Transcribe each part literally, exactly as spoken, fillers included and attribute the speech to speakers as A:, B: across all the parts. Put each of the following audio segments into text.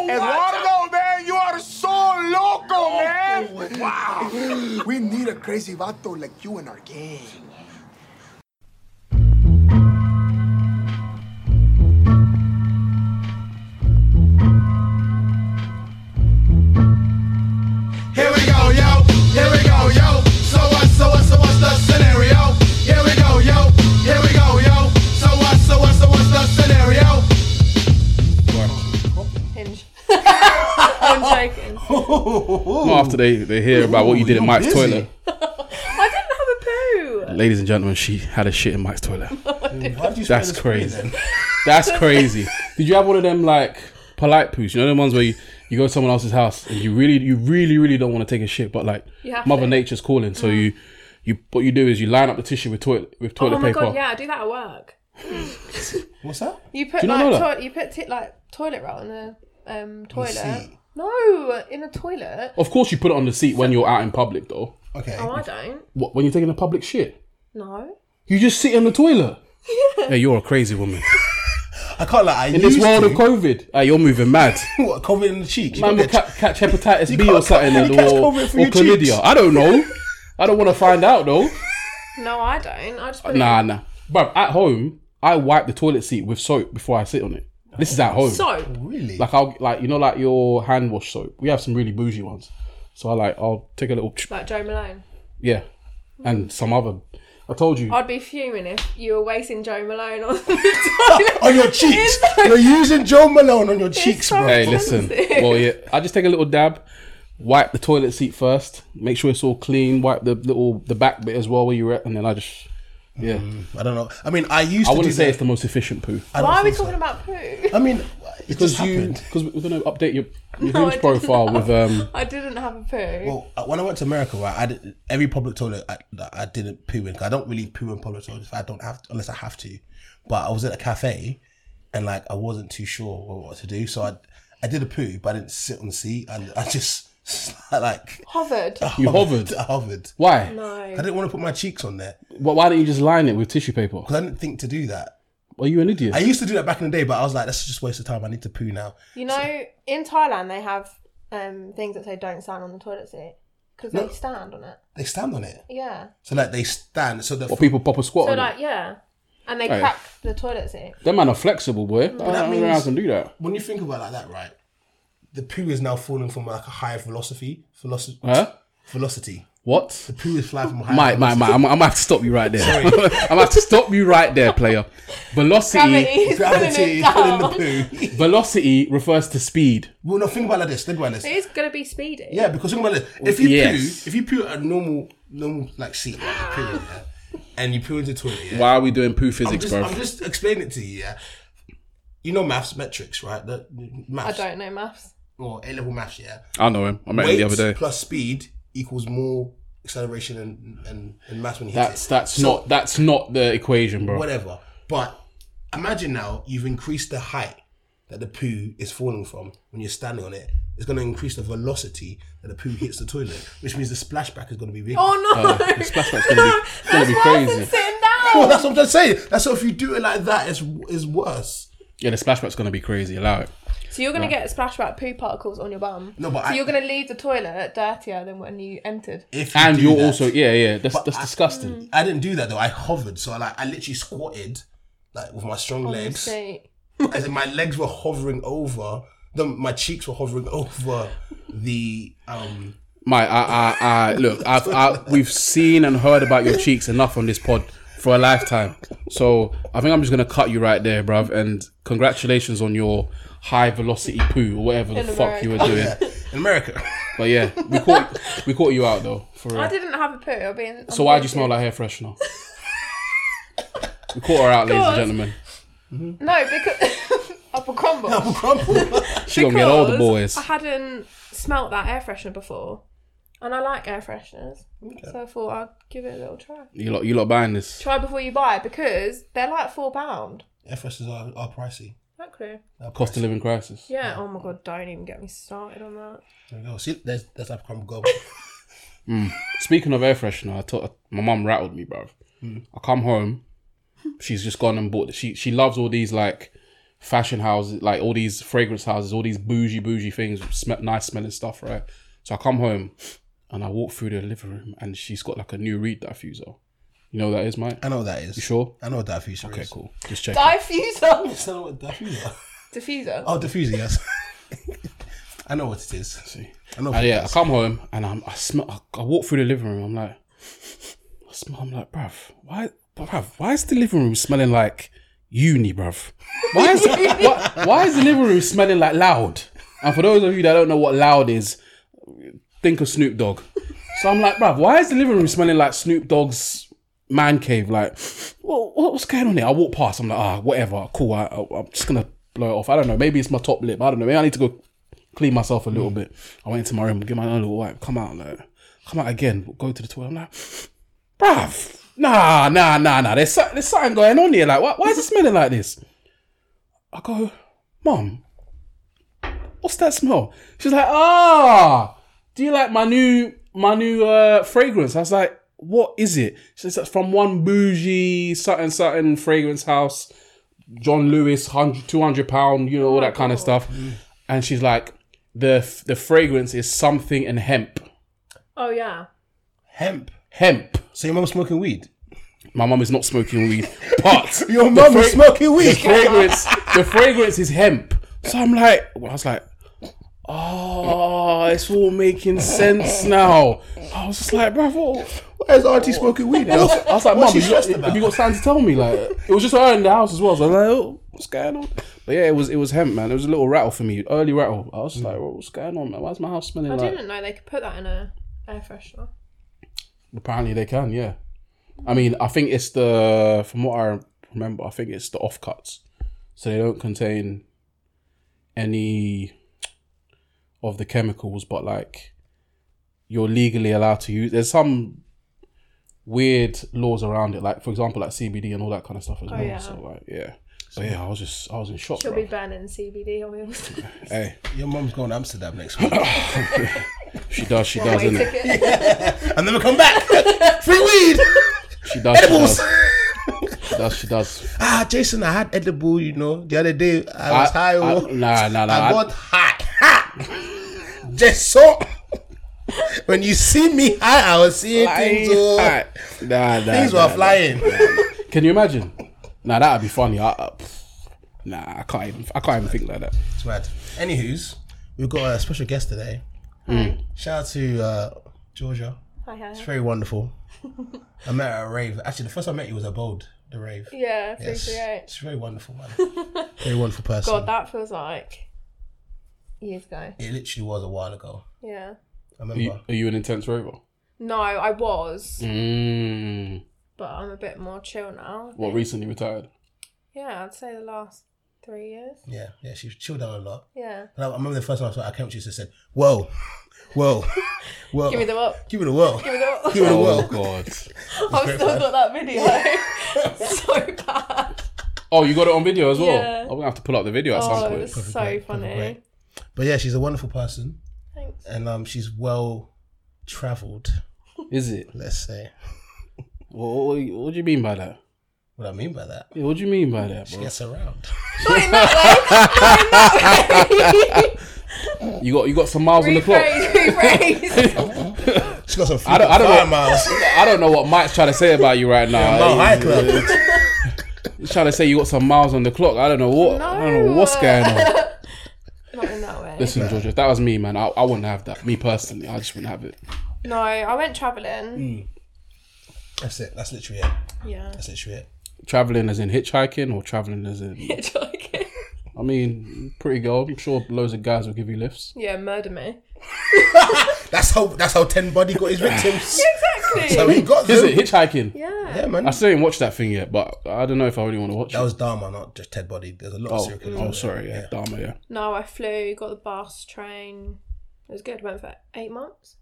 A: Eduardo, man, you are so loco, man. Wow. We need a crazy vato like you in our gang.
B: Here we go, yo. Here we go, yo. So what, so what, so what's the scenario? Here we go, yo. Here we go, yo. So what, so what, so what's the scenario?
C: Hinge. I'm joking.
D: Not after they, they hear about what you did in Mike's
B: busy.
D: toilet.
C: I didn't have a poo.
D: Ladies and gentlemen, she had a shit in Mike's toilet.
B: Why'd you
D: That's
B: spray the spray
D: crazy.
B: then?
D: That's crazy. Did you have one of them like polite poos? You know the ones where you, you go to someone else's house and you really, you really, really don't want to take a shit, but like
C: You have
D: Mother
C: to.
D: Nature's calling. So you, you, what you do is you line up the tissue with toilet with toilet
C: Oh my
D: paper.
C: god, yeah, I do that at work.
B: What's that?
C: You put
D: Do you not
C: like
D: know that?
C: toi- you put t- like toilet roll in the um toilet.
B: seat?
C: No, in a toilet.
D: Of course, you put it on the seat when you're out in public, though.
B: Okay.
C: Oh, I don't.
D: What, when you're taking a public shit,
C: No.
D: you just sit in the toilet. Yeah, you're a crazy woman.
B: I can't like I
D: In this
B: used
D: world
B: to.
D: of COVID, hey, you're moving mad.
B: What, COVID in the cheek? You
D: Man will
B: got
D: ca- catch hepatitis
B: You
D: B
B: can't-
D: or something,
B: you
D: and-
B: catch
D: or,
B: COVID through
D: or
B: your cheeks.
D: chlamydia. I don't know. I don't want to find out though.
C: No, I don't. I just put
D: Nah,
C: it
D: nah. But at home, I wipe the toilet seat with soap before I sit on it. This is at home.
C: in soap.
B: really?
D: Like I'll like you know like your hand wash soap. We have some really bougie ones. So I like I'll take a little
C: Like Joe Malone.
D: yeah, and some other. I told you.
C: I'd be fuming if you were wasting Joe Malone on the toilet.
B: On your cheeks. You're using Joe Malone on your cheeks,
C: so
B: bro.
D: Hey, listen.
C: Sensitive.
D: Well, yeah, I just take a little dab, wipe the toilet seat first, make sure it's all clean, wipe the little the back bit as well where you're at, and then I just yeah.
B: I don't know. I mean, I used
D: I
B: to
D: wouldn't
B: do
D: say
B: that.
D: it's the most efficient poo
B: I don't
C: Why are we
B: think so.
C: talking about poo?
B: I mean, it
D: because
B: just
D: you
B: happened.
D: because we're gonna update your your
C: No, I
D: Hinge
C: didn't.
D: profile with um.
C: I didn't have a poo.
B: Well, uh, when I went to America, right, I did, every public toilet I, that I didn't poo in. 'Cause I don't really poo in public toilets. I don't have to, unless I have to. But I was at a cafe, and like I wasn't too sure what, what to do, so I I did a poo, but I didn't sit on the seat. I, I just like
C: Hovered.
D: You hovered.
B: I hovered.
D: Why?
C: No.
B: I didn't want to put my cheeks on there
D: Well, why don't you just line it with tissue paper?
B: because I didn't think to do that.
D: Are you an idiot?
B: I used to do that back in the day, but I was like, that's just a waste of time. I need to poo now.
C: You know, in Thailand they have um, things that say don't stand on the toilet seat because
B: No.
C: they stand on it.
B: They stand on it,
C: Yeah.
B: so like they stand. So the
D: Or people pop a squat
C: So
D: on
C: like
D: it.
C: yeah, and they
D: Hey.
C: crack the toilet seat.
D: Them man are flexible, boy. I
B: that
D: don't know how I
B: means-
D: can do that.
B: when you think about it like that, right? The poo is now falling from like a higher velocity. Velocity.
D: Huh?
B: Velocity.
D: What?
B: The poo is flying from a higher
D: Mike, Mike,
B: velocity.
D: Mike, I'm, I'm gonna have to stop you right there. I'm gonna have to stop you right there, player. Velocity,
C: Gravity is pulling
B: Gravity
C: it
B: is pulling
C: down.
B: the poo.
D: velocity refers to speed.
B: Well, no, think about it like this. Think about this.
C: It is gonna be speedy.
B: Yeah, because think about this. If you
D: Yes.
B: poo, if you poo at a normal, normal like seat, like you poo in there, and you poo into the toilet, yeah.
D: Why are we doing poo
B: I'm
D: physics,
B: just,
D: bro?
B: I'm just explaining it to you, yeah. You know maths, metrics, right? The, the
C: I
B: maths.
C: don't know maths.
B: Or A-level maths, yeah.
D: I know him. I met him the other day.
B: plus speed equals more acceleration and, and, and mass when you hit
D: That's
B: it.
D: that's
B: So,
D: not that's not the equation, bro.
B: whatever. But imagine now you've increased the height that the poo is falling from when you're standing on it. It's going to increase the velocity that the poo hits the toilet, which means the splashback is going to be bigger.
C: Oh no!
D: Uh, the splashback's gonna be it's gonna
C: That's
D: be
C: worse
D: crazy.
C: than sitting
B: Well,
C: down.
B: that's what I'm just saying. That's so if you do it like that, it's is worse.
D: Yeah, the splashback's gonna be crazy. Allow it.
C: So you're gonna get splashback poo particles on your bum.
B: No, but
C: so
B: I-
C: you're gonna leave the toilet dirtier than when you entered.
B: If you
D: And
B: do
D: you're
B: that-
D: also yeah, yeah. That's that's
B: I-
D: disgusting.
B: I didn't do that though. I hovered, so I like I literally squatted, like with my strong
C: On the
B: legs.
C: seat.
B: As in my legs were hovering over, the, my cheeks were hovering over the um.
D: Mate, I, I, I look. I've, I, we've seen and heard about your cheeks enough on this pod for a lifetime. So I think I'm just gonna cut you right there, bruv. And congratulations on your high velocity poo or whatever the
C: In
D: fuck you were
C: America.
D: doing.
B: Yeah, in America.
D: But yeah, we caught we caught you out though. For
C: I
D: real.
C: didn't have a poo. I'll be in,
D: So why do you smell like hair freshener? We caught her out, ladies and
C: Course.
D: gentlemen.
C: No, because apple crumble.
B: Apple crumble.
D: She gonna get all the
C: Because
D: boys.
C: I hadn't smelt that air freshener before, and I like air fresheners, so I thought I'd give it a little try.
D: You lot, you lot buying this?
C: Try before you buy because they're like four pound.
B: Air fresheners are, are pricey.
C: Exactly.
B: They're
D: Cost of living crisis.
C: Yeah. Oh my god! Don't even get me started on that.
B: There we go. See, there's there's apple crumble go.
D: Speaking of air freshener, I thought my mum rattled me, bruv. I come home, she's just gone and bought. She she loves all these like fashion houses, like all these fragrance houses, all these bougie, bougie things, sm- nice smelling stuff, right? So I come home and I walk through the living room and she's got like a new reed diffuser. You know what that is, Mike?
B: I know what that is.
D: You sure?
B: I know what diffuser
D: Okay,
B: is.
D: cool. Just check.
C: Diffuser.
B: Is that what diffuser?
C: Diffuser.
B: Oh, diffuser, yes. I know what it is.
D: See.
B: I know.
D: And
B: What
D: yeah,
B: it
D: I
B: is.
D: come home and I'm, I smell. I, I walk through the living room. I'm like, I smell. I'm like, bruv, why, bruv, why is the living room smelling like uni, bruv? Why is why, why is the living room smelling like Loud? And for those of you that don't know what Loud is, think of Snoop Dogg. So I'm like, bruv, why is the living room smelling like Snoop Dogg's man cave? Like, what, what's going on here? I walk past. I'm like, ah, whatever, cool. I, I, I'm just gonna blow it off. I don't know. Maybe it's my top lip. I don't know. Maybe I need to go clean myself a little mm. bit. I went into my room, get my own little wipe, come out, like, come out again, go to the toilet. I'm like, bruv, nah, nah, nah, nah. There's, so, there's something going on here. Like, why, why is it smelling like this? I go, Mom, what's that smell? She's like, ah, do you like my new my new uh, fragrance? I was like, what is it? She says, from one bougie something something fragrance house, John Lewis, two hundred pound, you know, all that kind of stuff. Mm. And she's like, the the fragrance is something and hemp.
C: Oh yeah.
B: Hemp.
D: Hemp.
B: So your mum's smoking weed?
D: My mum is not smoking weed, but
B: your mum is
D: fra-
B: smoking weed.
D: The fragrance, the fragrance is hemp. So I'm like, well, I was like, oh, it's all making sense now. I was just like, bro, what?
B: Why is Auntie smoking weed?
D: I was, I was like, Mum,
B: What's she
D: have you, got,
B: stressed about?
D: have you got something to tell me? Like, it was just her in the house as well. So I was like, oh, what's going on? But yeah, it was it was hemp, man. It was a little rattle for me, early rattle. I was just like, what's going on, man? Why's my house smelling
C: I
D: like?
C: didn't know they could put that in a air freshener.
D: Apparently they can, yeah. I mean, I think it's the, from what I remember, I think it's the offcuts. So they don't contain any of the chemicals, but like, you're legally allowed to use, there's some weird laws around it, like for example, like C B D and all that kind of stuff as
C: oh,
D: well.
C: Yeah.
D: So like, yeah. But yeah, I was just, I was in shock.
C: She'll
D: bro.
C: be banning C B D oils.
D: Hey,
B: Your mum's going to Amsterdam next week.
D: she does, she does,
C: One-way
D: innit?
C: ticket.
B: And then we come back. Free weed.
D: She does, she
B: Edibles.
D: does. She does, she does.
B: Ah, Jason, I had edible, you know. The other day, I was
D: I-
B: high.
D: I-
B: oh.
D: nah, nah, nah.
B: I
D: I-
B: got high. Ha! Just so. When you see me high, I was seeing things. Oh,
D: Nah, nah,
B: things
D: nah,
B: were
D: nah.
B: flying.
D: Can you imagine? Nah, that'd be funny. I, I, nah, I can't even. I can't even think like that.
B: It's mad. Anywho's, we've got a special guest today.
D: Mm.
B: Shout out to uh, Georgia.
C: Hi, hi.
B: It's very wonderful. I met her at a rave. Actually, the first time I met you was at Bold, the rave.
C: Yeah, three
B: Yes.
C: three eight.
B: It's very wonderful, man. Very wonderful person.
C: God, that feels like years ago.
B: It literally was a while ago.
C: Yeah.
B: I
D: Are
B: remember.
D: you, are you an intense rover?
C: No, I was,
D: Mm.
C: but I'm a bit more chill now.
D: What, recently retired?
C: Yeah, I'd say the last three years.
B: Yeah, yeah, she chilled down a lot.
C: Yeah.
B: And I, I remember the first time I saw her, I came to you and said, "Whoa, whoa, whoa,
C: Give me the up.
B: give me the whoa,
C: Give me the up.
B: give me the
D: Oh
B: whoa."
D: God!
C: I've
B: great
C: still
B: fun.
C: got that video. So bad.
D: Oh, you got it on video as well.
C: Yeah.
D: I'm gonna have to pull up the video at some
C: Oh, it
D: point.
C: was
B: Perfect,
C: so
B: great, perfect,
C: funny.
B: great. But yeah, she's a wonderful person,
C: Thanks.
B: and um, she's well travelled.
D: Is it?
B: Let's say.
D: What, what, what do you mean by that?
B: What I mean by that,
D: Yeah, what do you mean by that,
B: she
D: bro?
B: gets around.
C: Not in that way. Not in that way.
D: You got you got some miles on the clock.
C: Rephrase, rephrase.
B: She got some
D: I don't, I don't
B: freaking
D: know.
B: miles.
D: I don't know what Mike's trying to say about you right now.
B: Mile High
D: He's-
B: Club.
D: He's trying to say you got some miles on the clock. I don't know what. I don't know what's going on.
C: Not in that way.
D: Listen, Georgia, if that was me, man, I, I wouldn't have that. Me personally, I just wouldn't have it.
C: No, I went travelling.
B: That's it. That's literally it.
C: Yeah.
B: That's literally it.
D: Traveling as in hitchhiking or traveling as in.
C: Hitchhiking.
D: I mean, pretty girl. I'm sure loads of guys will give you lifts.
C: Yeah, murder me.
B: That's how. That's how Ten Body got his victims.
C: Exactly.
B: So he got them.
D: Is it hitchhiking?
C: yeah.
B: Yeah, man.
D: I still didn't watch that thing yet, but I don't know if I really want to watch
B: That
D: it.
B: was Dharma, not just Ted Body. There's a lot of
D: Oh,
B: serial killers.
D: oh,
B: out
D: sorry,
B: there.
D: yeah, Dharma, yeah.
C: No, I flew, got the bus, train. It was good. Went for eight months.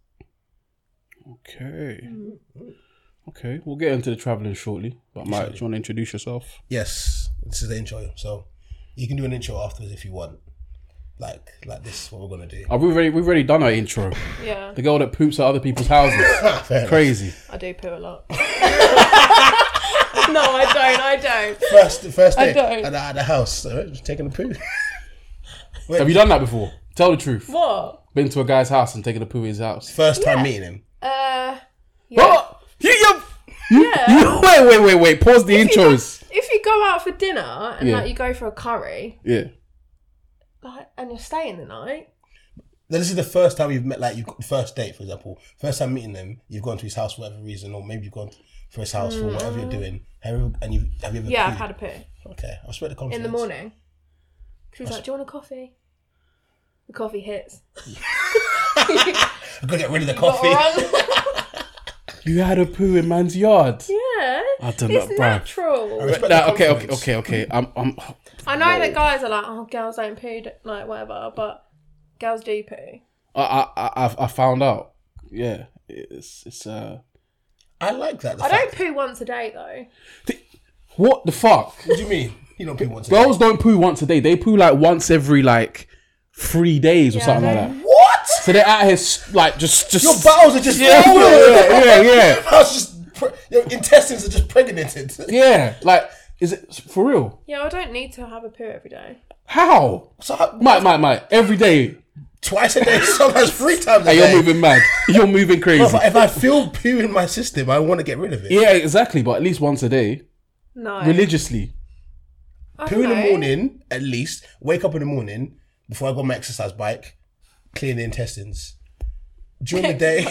D: Okay. Okay, we'll get into the travelling shortly. But Mike, do you want to introduce yourself?
B: Yes, this is the intro. So you can do an intro afterwards if you want. Like, like this is what we're gonna do.
D: Oh, we've already we've already done our intro.
C: Yeah.
D: The girl that poops at other people's houses.
B: Fair enough.
D: Crazy.
C: I do poo a lot. No, I don't. I don't.
B: First, first
C: I
B: day
C: don't.
B: at the, at the house, so just taking a poo.
D: Have you done that before? Tell the truth.
C: What?
D: Been to a guy's house and taken a poo in his house.
B: First time
C: Yeah.
B: meeting him.
C: Uh. Yeah.
D: What? You, you, you,
C: Yeah.
D: you, wait, wait, wait, wait. Pause the
C: If you go-
D: intros.
C: If you go out for dinner and
D: Yeah.
C: like you go for a curry,
D: Yeah.
C: like, and you're staying the night.
B: Then this is the first time you've met, like, you've got first date, for example. First time meeting him, you've gone to his house for whatever reason, or maybe you've gone for his house for whatever you're doing. Have you, and you have you ever?
C: Yeah, I've
B: pooed?
C: had a poo
B: Okay, I respect the confidence.
C: in the morning. She was like, "Do you want a coffee?" The coffee hits.
B: I'm gonna get rid of the coffee.
D: You had a poo in man's yard.
C: Yeah,
D: I don't
C: it's
D: know, bruv.
C: natural.
B: I respect
D: Nah,
B: the
D: okay, okay,
B: confidence.
D: okay, okay. I'm, I'm.
C: I know that guys are like, "Oh, girls don't poo, like whatever," but girls do poo.
D: I, I, I, I found out. Yeah, it's, it's. uh
B: I like that. The
C: I
B: fact-
C: don't poo once a day though.
D: What the fuck?
B: What do you mean? You don't poo once a
D: Girls
B: day.
D: don't poo once a day. They poo like once every like three days or
C: Yeah,
D: something
C: I
D: like
C: know.
D: that.
B: What?
D: So they're out here s- like just, just.
B: Your bowels are just
D: Yeah,
B: full.
D: yeah, yeah, yeah.
B: Bowels just pre- your intestines are just pregnated.
D: Yeah, like, is it for real?
C: Yeah, I don't need to have a poo every day.
D: How?
B: So how-
D: Mike, Mike, Mike. Every day.
B: twice a day, sometimes three times a
D: Hey,
B: day.
D: you're moving mad. You're moving crazy.
B: Bro, but if I feel poo in my system, I want to get rid of it.
D: Yeah, exactly. But at least once a day,
C: No.
D: religiously.
C: I
B: Poo in
C: don't
B: the
C: know.
B: morning, at least. Wake up in the morning before I go on my exercise bike, clean the intestines. During the day,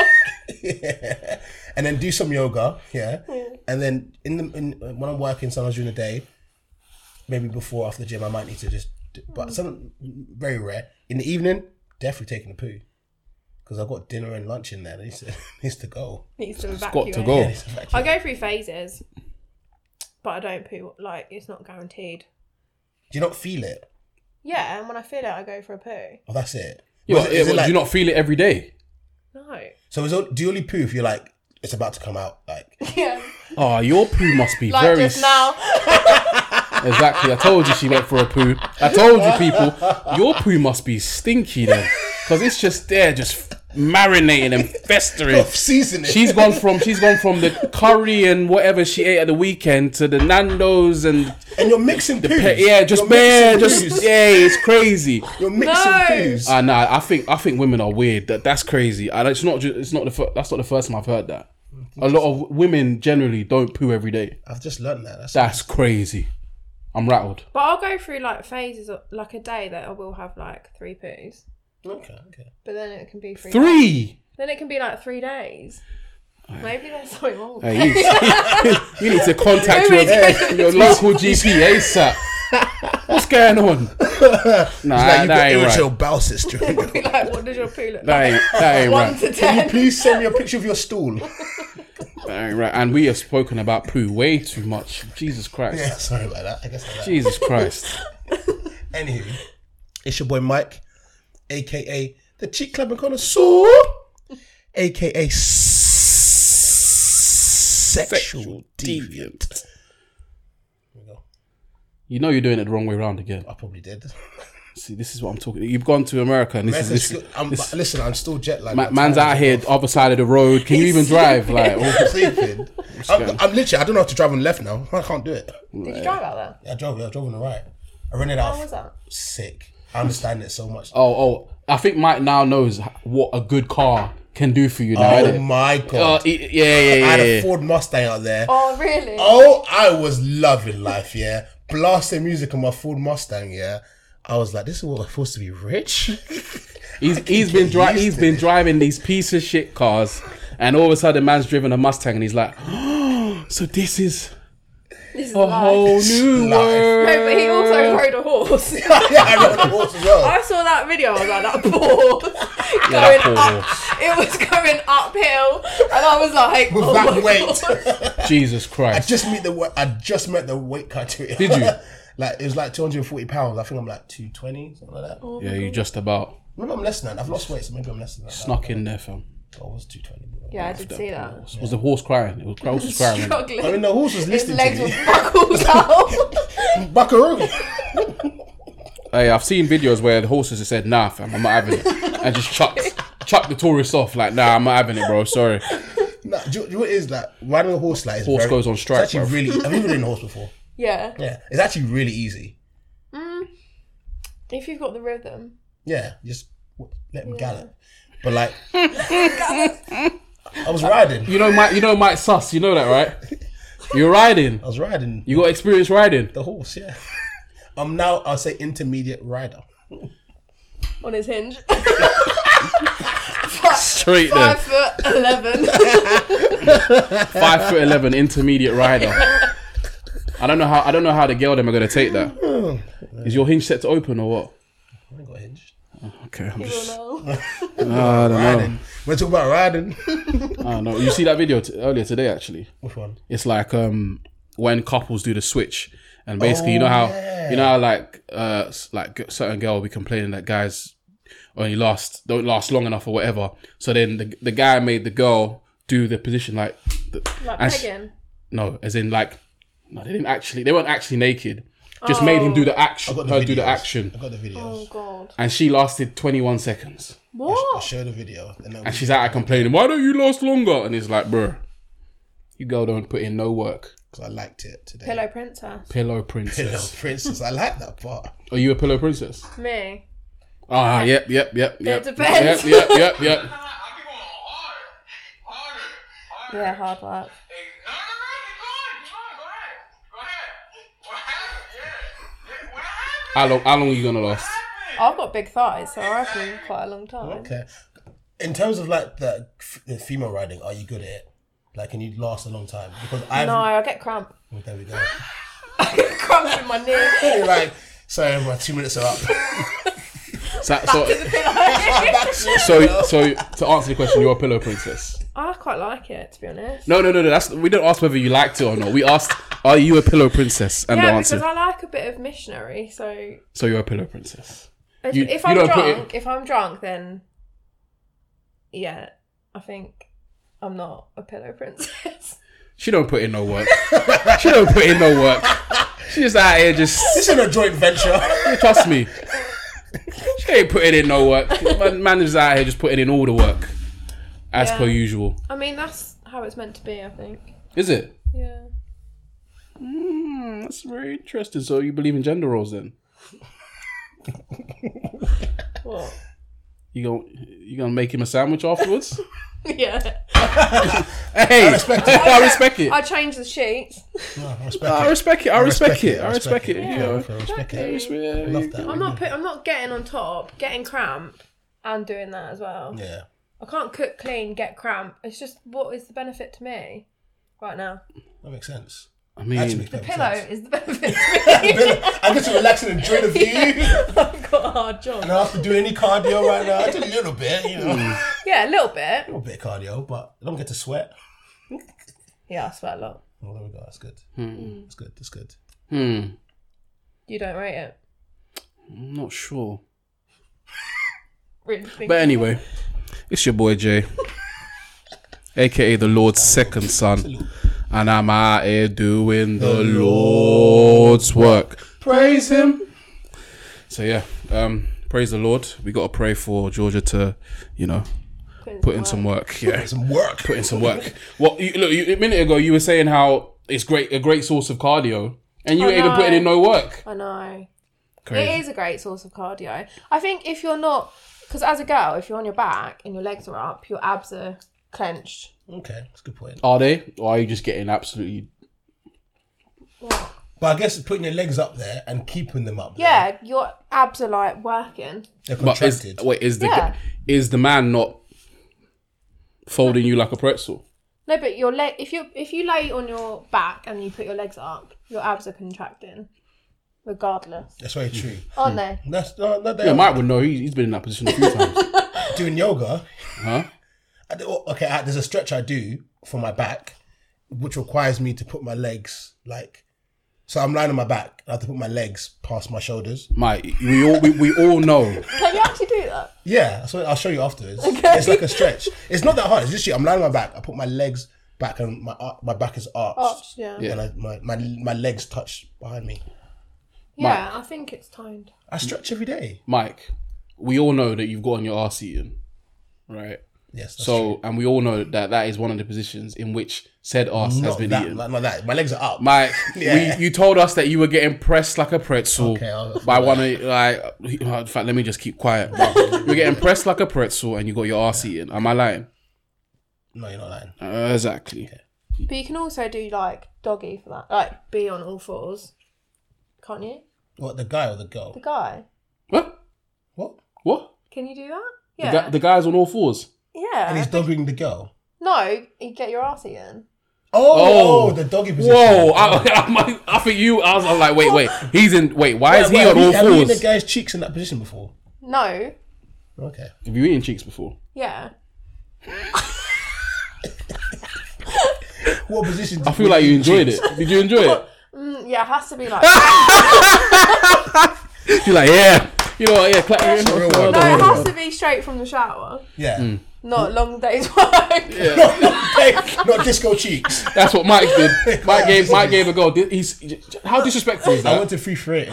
B: yeah. And then do some yoga, yeah. And then in the in, when I'm working, sometimes during the day, maybe before or after the gym, I might need to just. Do, but some very rare in the evening, definitely taking a poo because I've got dinner and lunch in there. That needs to needs to go.
C: Needs to
D: Got
C: evacuate.
D: to go.
B: Yeah, needs to evacuate.
C: I go through phases, but I don't poo. Like, it's not guaranteed.
B: Do you not feel it?
C: Yeah, and when I feel it, I go for a poo.
B: Oh, that's it.
D: Yeah,
B: Was
D: but,
B: it-
D: yeah,
B: is it
D: but
B: like-
D: do you not feel it every day?
C: No.
B: So is it, do you only poo if you're like it's about to come out? Like
C: Yeah.
D: Oh, your poo must be
C: Like
D: very...
C: just now.
D: Exactly. I told you she went for a poo. I told you, people, your poo must be stinky then. Because it's just there, just marinating and festering.
B: season it.
D: She's gone from she's gone from the curry and whatever she ate at the weekend to the Nando's and
B: and you're mixing poos.
D: pe- yeah, just
B: You're
D: man,
B: mixing
D: just
B: poos.
D: yeah, it's crazy.
B: You're mixing
C: No.
B: poos.
D: Uh, nah, I think I think women are weird. That that's crazy. And it's not just it's not the fir- that's not the first time I've heard that. A lot of women generally don't poo every day.
B: I've just learned that. That's,
D: That's crazy. I'm rattled.
C: But I'll go through like phases, of, like a day that I will have like three poos.
B: okay. Okay.
C: But then it can be three.
D: Three.
C: Then it can be like three days. Maybe there's something wrong.
D: Hey, you, you need to contact your,
C: Maybe-
D: your local G P ASAP. What's going on? Nah,
B: Like you've
D: that
B: got
D: ain't
B: irritable
D: right.
B: bowel syndrome.
C: Be like, what does your poo look
D: That
C: like?
D: ain't, that ain't
C: One
D: right.
C: to
B: Can you
C: ten.
B: please send me a picture of your stool?
D: That ain't right. And we have spoken about poo way too much. Jesus Christ.
B: Yeah, sorry about that. I guess I'm
D: Jesus Christ.
B: Anywho, it's your boy Mike, aka the Cheek Club and Connoisseur, aka s- sexual deviant. Here we go.
D: You know you're doing it the wrong way around again.
B: I probably did.
D: See, this is what I'm talking. You've gone to America and this
B: Man,
D: is this,
B: still- I'm,
D: this
B: listen, I'm still jet lagged.
D: ma- man's out here, other side of the road. Can you even drive? Like, oh,
B: I'm sleeping. I'm, I'm literally. I don't know how to drive on the left now. I can't do it.
C: Did you drive out there?
B: Yeah, I drove. Yeah, I drove on the right. I rented out.
C: How was that?
B: Sick. I understand it so much.
D: oh, oh. I think Mike now knows what a good car can do for you now.
B: Oh
D: innit?
B: my
D: Oh,
B: god!
D: yeah, yeah, yeah.
B: I had
D: yeah.
B: a Ford Mustang out there.
C: Oh, really?
B: Oh, I was loving life, yeah. Blasting music on my Ford Mustang, yeah. I was like, this is what we're supposed to be rich.
D: He's he's been
B: get
D: dri-
B: used
D: he's
B: to
D: been
B: this.
D: driving these piece of shit cars, and all of a sudden, man's driven a Mustang, and he's like, oh, so this is
C: This is
D: a
C: life.
D: whole new
B: Life.
D: world.
C: No, but he also rode a horse.
B: yeah, I rode the horse as well.
C: I saw that video. I was like, that poor horse
D: Yeah,
C: going
D: that poor
C: up.
D: horse.
C: It was going uphill, and I was like,
B: With
C: oh
B: that
C: my
B: weight.
C: God.
D: Jesus
B: I
D: Christ!
B: just meet the wa- I just met the weight criteria.
D: Did you?
B: Like it was like two hundred forty pounds. I think I'm like two twenty, something like that.
D: Yeah, you just about
B: Maybe I'm less than that. I've lost weight, so maybe I'm less than that.
D: snuck in there, fam.
B: I was two twenty.
C: Yeah, I did see that.
D: Was the horse crying? It was, horse was crying. wasn't it?
C: Struggling.
B: I mean, the horse was
C: His
B: listening
C: legs
B: to
C: were
B: me.
C: buckled out.
B: Buckaroo.
D: Hey, I've seen videos where the horses have said, "Nah, fam, I'm not having it," and just chucked chucked the tourists off. Like, nah, I'm not having it, bro. Sorry.
B: Nah, do, you- do you know what it is that riding a horse like is
D: Horse
B: very,
D: goes on strike,
B: It's actually
D: bruv.
B: really. Have you ever ridden a horse before?
C: Yeah.
B: Yeah, it's actually really easy.
C: Mm, if you've got the rhythm.
B: Yeah, just let him gallop. But like, I was riding.
D: You know, Mike. You know, Mike Sus. You know that, right? You're riding.
B: I was riding
D: You got experience riding.
B: the horse. Yeah, I'm now. I'll say intermediate rider.
C: On his hinge.
D: Straight
C: Five
D: there.
C: foot eleven.
D: Five foot eleven, intermediate rider. I don't know how. I don't know how the girl them are gonna take that. Is your hinge set to open or what?
B: I ain't got hinged.
D: Okay, I'm
C: You
D: just.
C: will know.
D: I don't know.
B: Riding. We're talking about riding.
D: I don't know. You see that video t- earlier today? Actually,
B: Which one?
D: it's like um when couples do the switch, and basically, you know how you know how like uh s- like g- certain girl will be complaining that guys only last don't last long enough or whatever. So then the the guy made the girl do the position like, the,
C: Like
D: and she-
C: pegging.
D: no, as in like no, they didn't actually. They weren't actually naked. Just made him do the action.
B: I got the
D: Her
B: videos.
D: do the action,
B: I got the videos.
C: Oh god.
D: and she lasted twenty-one seconds.
B: I
C: What?
B: showed the video. And, then
D: And she's out complaining, why don't you last longer? And it's like, bruh, you girl don't put in no work.
B: because I liked it today.
C: Pillow princess.
D: Pillow
B: Pillow
D: princess.
B: princess. I like that part.
D: Are you a pillow princess?
C: Me.
D: Ah, yep, yep, yep, yep.
C: depends.
D: Yep, yep, yep, yep.
C: Yeah, hard work.
D: How long, how long are you going to last?
C: I've got big thighs, so I reckon quite a long time.
B: Okay. In terms of like the, the female riding, are you good at it? Like, can you last a long time? Because I've.
C: No, I get cramp.
B: Oh, there we go.
C: I get cramp in my knee.
B: You're like, sorry, my two minutes are up.
D: So, so, so, so, to answer the question, you're a pillow princess.
C: I quite like it, to be honest.
D: No, no, no, no. That's we didn't ask whether you liked it or not. We asked, are you a pillow princess? And the
C: Yeah,
D: answer,
C: because I like a bit of missionary. So
D: so you're a pillow princess.
C: if,
D: You-
C: if
D: you
C: I'm
D: don't put
C: drunk, if I'm drunk, then yeah, I think I'm not a pillow princess.
D: She don't put in no work. She don't put in no work. She's just out here just.
B: This is a joint venture.
D: Trust me. She ain't putting in no work. Man, man is out here just putting in all the work. As
C: Yeah.
D: per usual.
C: I mean, that's how it's meant to be, I think.
D: Is it?
C: Yeah.
D: Mm, that's very interesting. So you believe in gender roles then?
C: What?
D: You gon' you gonna make him a sandwich afterwards?
C: Yeah.
D: Hey, I respect it. I respect it.
C: I change the sheets.
B: No, I respect
D: I
B: it.
D: respect it. I respect it. I respect it.
B: Yeah,
D: You know.
B: I respect it.
C: exactly.
B: I love that.
C: I'm not. Put, I'm not getting on top, getting cramp, and doing that as well.
B: Yeah.
C: I can't cook clean, get cramp. It's just what is the benefit to me right now?
B: That makes sense.
D: I mean,
B: Actually,
C: The
B: makes
C: pillow
B: sense.
C: is the benefit to me.
B: I get to relax and enjoy the view.
C: I've got a hard job.
B: I don't have to do any cardio right now. I do a little bit, you know. A
C: Yeah, a little bit.
B: little bit of cardio, but I don't get to sweat.
C: Yeah, I sweat a lot.
B: Oh, there we go. That's good. That's good. That's good.
D: hmm,
C: You don't rate it.
D: I'm not sure.
C: Really think
D: But anyway, it's your boy Jay, aka the Lord's second son, and I'm out here doing the Lord's work. Praise Him. So yeah, um, praise the Lord. We got to pray for Georgia to, you know, put in some work. Yeah,
B: Some work.
D: put in some work. Well, you, look, you, a minute ago you were saying how it's great, a great source of cardio, and you
C: I
D: ain't even
C: know.
D: putting in no work.
C: I know.
D: Crazy.
C: It is a great source of cardio. I think if you're not, because as a girl, if you're on your back and your legs are up, your abs are clenched.
B: Okay, that's a good point.
D: Are they, or are you just getting absolutely?
C: What?
B: But I guess putting your legs up there and keeping them up there,
C: Yeah, your abs are like working.
B: they're
D: But is,
B: contracted.
D: wait, is the
C: Yeah.
D: is the man not folding you like a pretzel?
C: No, but your leg. If you if you lay on your back and you put your legs up, your abs are contracting, regardless,
B: That's very true.
C: aren't they?
B: That's no, no, they
D: Yeah,
B: are.
D: Mike would know. He, he's been in that position a few times.
B: Doing yoga.
D: Huh?
B: I do, okay, I, there's a stretch I do for my back, which requires me to put my legs like. So I'm lying on my back. I have to put my legs past my shoulders.
D: Mike, we all we, we all know.
C: Can you actually do that?
B: Yeah, so I'll show you afterwards. It's like a stretch. It's not that hard. It's just I'm lying on my back. I put my legs back and my ar- my back is arched.
C: Arched, yeah.
D: Yeah.
B: And I, my, my my legs touch behind me.
C: Yeah, I think it's toned.
B: I stretch every day.
D: Mike, we all know that you've got on your arse eating, right?
B: Yes. That's
D: So,
B: true.
D: and we all know that that is one of the positions in which said arse has
B: Not
D: been
B: that,
D: eaten.
B: like, not that. My legs are up.
D: Mike,
B: Yeah.
D: we, you told us that you were getting pressed like a pretzel
B: Okay, I'll-
D: by one of like. In fact, let me just keep quiet. You're getting pressed like a pretzel, and you got your arse eaten. Am I lying?
B: No, you're not lying.
D: Uh, exactly.
C: But you can also do like doggy for that, like be on all fours, can't you?
B: What, the guy or the girl?
C: The guy,
D: What?
B: What?
D: What?
C: can you do that?
D: The,
C: Yeah,
D: guy, the guy's on all fours.
C: yeah.
B: And he's dogging the girl.
C: No, you get your ass eaten.
B: Oh,
D: Oh.
B: the doggy position.
D: Whoa! I, I, I think you. I was, I was like, wait, wait. He's in. Wait, why is he
B: Wait,
D: on
B: have you-
D: all
B: Have you eaten
D: fours?
B: the guy's cheeks in that position before?
C: No,
B: Okay.
D: Have you eaten cheeks before?
C: yeah.
B: What position?
D: I feel like you enjoyed it. Did you enjoy it?
C: Mm, yeah, it has to be like.
D: You're like, yeah. You know what? Yeah, clap. Yeah,
B: real
D: no,
B: one.
C: No, it
D: no,
C: has to be straight from the shower,
B: Yeah.
D: Hmm.
C: not long days work.
B: not, not disco cheeks.
D: That's what Mike did. Mike gave Mike gave a go. Did- He's how disrespectful is
B: I
D: that?
B: went to free for it.
C: The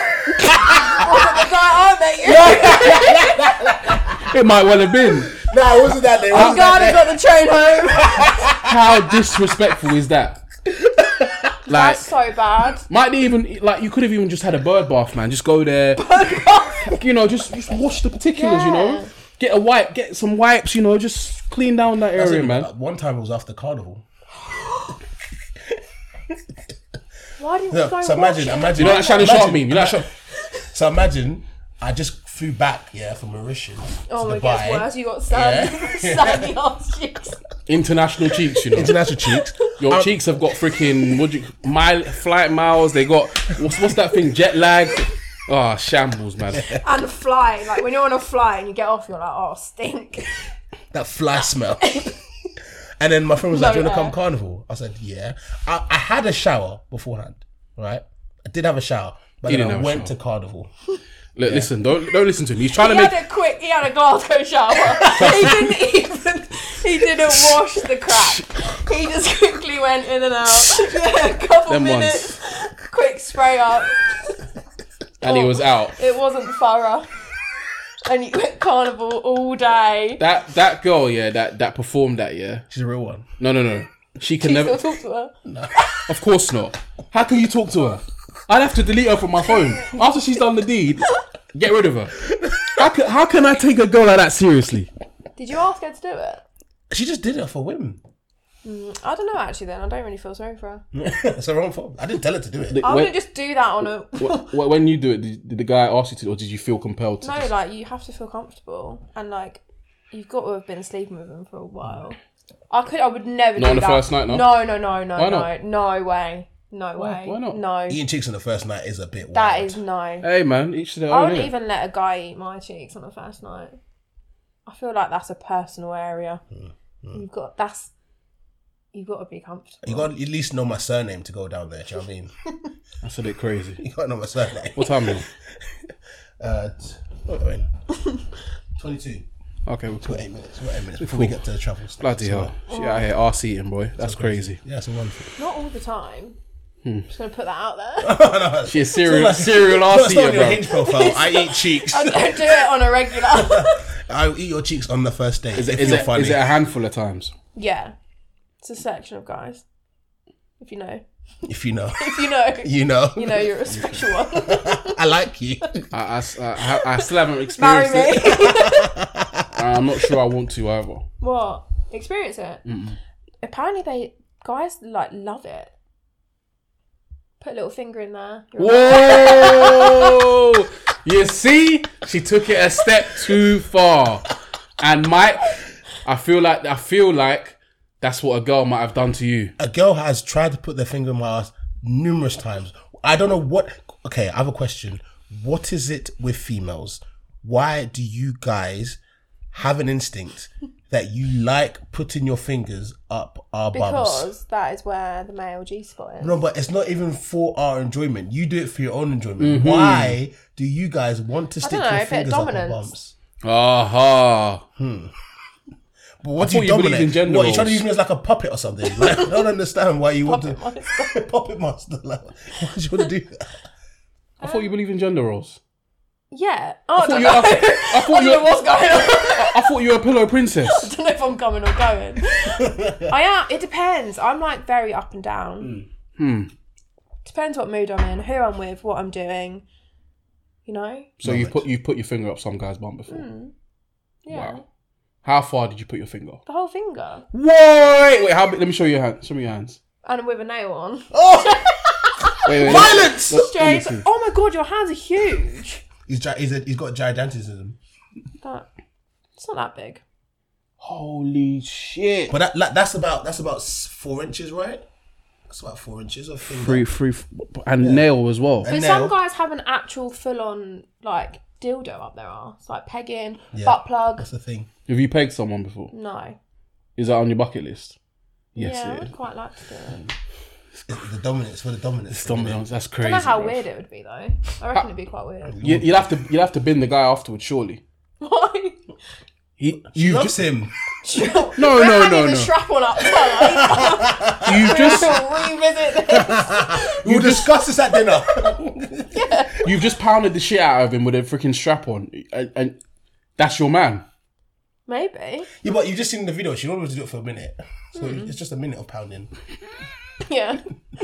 C: guy I met you.
D: It might well have been.
B: No, it wasn't that day. It
C: The
B: wasn't
C: guy
B: that
C: that got the train home.
D: How disrespectful is that? Like,
C: That's so bad.
D: might they even like you could have even just had a bird bath, man. Just go there. You know, just just wash the particulars. You know,
C: Yeah.
D: get a wipe, get some wipes. You know, just clean down that
B: That's
D: area,
B: it.
D: man.
B: One time it was after carnival.
C: Why didn't
B: No,
C: you go
B: so
C: wash
B: imagine,
C: it?
B: imagine.
D: You know that Shannon
B: imagine-
D: Sharp meme? You know that Shannon-
B: So imagine I just flew back, yeah, from Mauritius
C: Oh
B: to
C: my god,
B: Dubai.
C: it's worse. You got sandy,
B: Yeah.
C: sandy ass cheeks.
D: International cheeks, you know.
B: International cheeks.
D: Your
B: Um,
D: cheeks have got freaking what do you mile flight miles. They got what's what's that thing? Jet lag. Oh, shambles, man.
C: And fly, like when you're on a flight and you get off, you're like, oh, stink.
B: That fly smell. And then my friend was like,
C: No
B: do you want to
C: air.
B: come carnival? I said, yeah. I, I had a shower beforehand, right? I did have a shower, but
D: You
B: then
D: didn't
B: I
D: have a
B: went
D: shower.
B: to carnival.
D: Look, listen, don't don't listen to him. He's trying to
C: He
D: make.
C: had a quick, he had a Glasgow shower. He didn't even, he didn't wash the crap. He just quickly went in and out. Yeah, a couple
D: Them
C: minutes, quick spray up.
D: And he was out.
C: It wasn't thorough. And you went carnival all day.
D: That that girl, yeah, that that performed that, yeah.
B: She's a real one.
D: No, no, no. She can
C: You
D: never.
C: still talk to her?
D: Of course not. How can you talk to her? I'd have to delete her from my phone after she's done the deed. Get rid of her. How can, how can I take a girl like that seriously?
C: Did you ask her to do it?
B: She just did it for women.
C: I don't know actually then. I don't really feel sorry for her.
B: It's her own fault. I didn't tell her to do it.
C: I
D: When,
C: wouldn't just do that on a...
D: wh- when you do it, did, did the guy ask you to, or did you feel compelled to?
C: No,
D: just-
C: like, you have to feel comfortable. And, like, you've got to have been sleeping with him for a while. I could, I would never
D: Not
C: do
D: on the
C: that.
D: first night, no?
C: No, no, no, no,
D: Why
C: no.
D: not?
C: No way. No way.
D: why not?
C: No.
B: Eating cheeks on the first night is a bit wild.
C: That is no.
D: Hey man, each to their
C: I
D: own.
C: wouldn't
D: innit?
C: even let a guy eat my cheeks on the first night. I feel like that's a personal area. You've got, that's... You've got to be comfortable.
B: You got to at least know my surname to go down there. Do you know what I mean?
D: That's a bit crazy.
B: You got to know my surname.
D: What time is it?
B: Uh, t- what are we in? twenty-two.
D: Okay, we're cool.
B: Eight minutes. We've got eight minutes before we get to the travel stuff.
D: Bloody hell. She out here arse eating, boy. That's crazy.
B: Yeah, it's a wonderful.
C: Not all the time.
D: Hmm.
C: I'm just going to put that out there.
D: She a serial,
B: like-
D: serial
B: No,
D: arse
B: it's not
D: eater,
B: on your
D: bro.
B: hinge profile. I eat cheeks.
C: I don't do it on a regular.
B: I eat your cheeks on the first date.
D: Is it,
B: if
D: is,
B: you're
D: it,
B: funny.
D: is it a handful of times?
C: Yeah. It's a selection of guys. If you know.
B: If you know.
C: If you know.
B: You know.
C: You know you're a special one.
B: I like you.
D: I, I, I, I still haven't
C: Marry
D: experienced
C: me.
D: it. I'm not sure I want to either.
C: What? Experience it? Mm-mm. Apparently they, guys like love it. Put a little finger in there. You're
D: Whoa! You see? She took it a step too far. And Mike, I feel like I feel like that's what a girl might have done to you.
B: A girl has tried to put their finger in my ass numerous times. I don't know what. Okay, I have a question. What is it with females? Why do you guys have an instinct that you like putting your fingers up our bums?
C: Because that is where the male G spot is.
B: No, but it's not even for our enjoyment. You do it for your own enjoyment. Why do you guys want to stick
C: know, a
B: your
C: bit of
B: fingers up our
C: dominance.
B: bums?
D: Aha.
B: But what
D: I
B: do you
D: thought you believed
B: dominate?
D: in gender
B: What, you trying to
D: roles.
B: use me as like a puppet or something? Like, I don't understand why you want
C: Puppet
B: to
C: master.
B: puppet master. Like, why do you want to do that?
D: I thought you believe in gender roles.
C: Yeah. Oh, I,
D: I thought
C: don't
D: you
C: know.
D: were- I
C: I
D: thought
C: don't
D: you
C: know
D: were-
C: what's going on.
D: I thought you were a pillow princess.
C: I don't know if I'm coming or going. I am. It depends. I'm like very up and down.
D: Hmm.
C: Depends what mood I'm in, who I'm with, what I'm doing. You know?
D: So you put you put your finger up some guy's bum before.
C: Mm. Yeah.
D: Wow. How far did you put your finger?
C: The whole finger.
D: Wait, wait. How big? Let me show you your hands. Show me your hands.
C: And with a nail on.
A: Oh,
D: Wait, wait.
A: violence!
D: Let- let me
C: Jade,
D: see.
C: oh my god, your hands are huge.
B: He's gi- he's, a, he's got gigantism.
C: That, it's not that big.
D: Holy shit.
B: But that, like, that's about that's about s- four inches, right? That's about four inches of finger.
D: Free, free, and nail as well.
C: But
B: And
C: some
B: nail.
C: guys have an actual full-on like dildo up their arse, like pegging,
B: Yeah.
C: butt plug.
B: That's the thing.
D: Have you pegged someone before?
C: No.
D: Is that on your bucket list? Yes,
C: yeah, I
D: it
C: would
D: is.
C: quite like to do it.
B: It's the dominance for the dominance.
D: Dominance, that's
C: I
D: crazy.
C: don't know how
D: bruv.
C: weird it would be though. I reckon it'd be quite weird.
D: You, you'd have to, you'd have to bin the guy afterwards, surely.
C: Why?
D: He,
B: She
D: you
B: loves
D: just,
B: him.
D: no,
C: We're
D: no,
C: hanging
D: no,
C: the
D: no.
C: strap on up tight.
D: You just,
C: revisit this.
B: We'll discuss this at dinner.
D: you've just pounded the shit out of him with a freaking strap on, and, and that's your man.
C: Maybe.
B: Yeah, but you've just seen the video. She don't want to do it for a minute. So it's just a minute of pounding.
C: Yeah.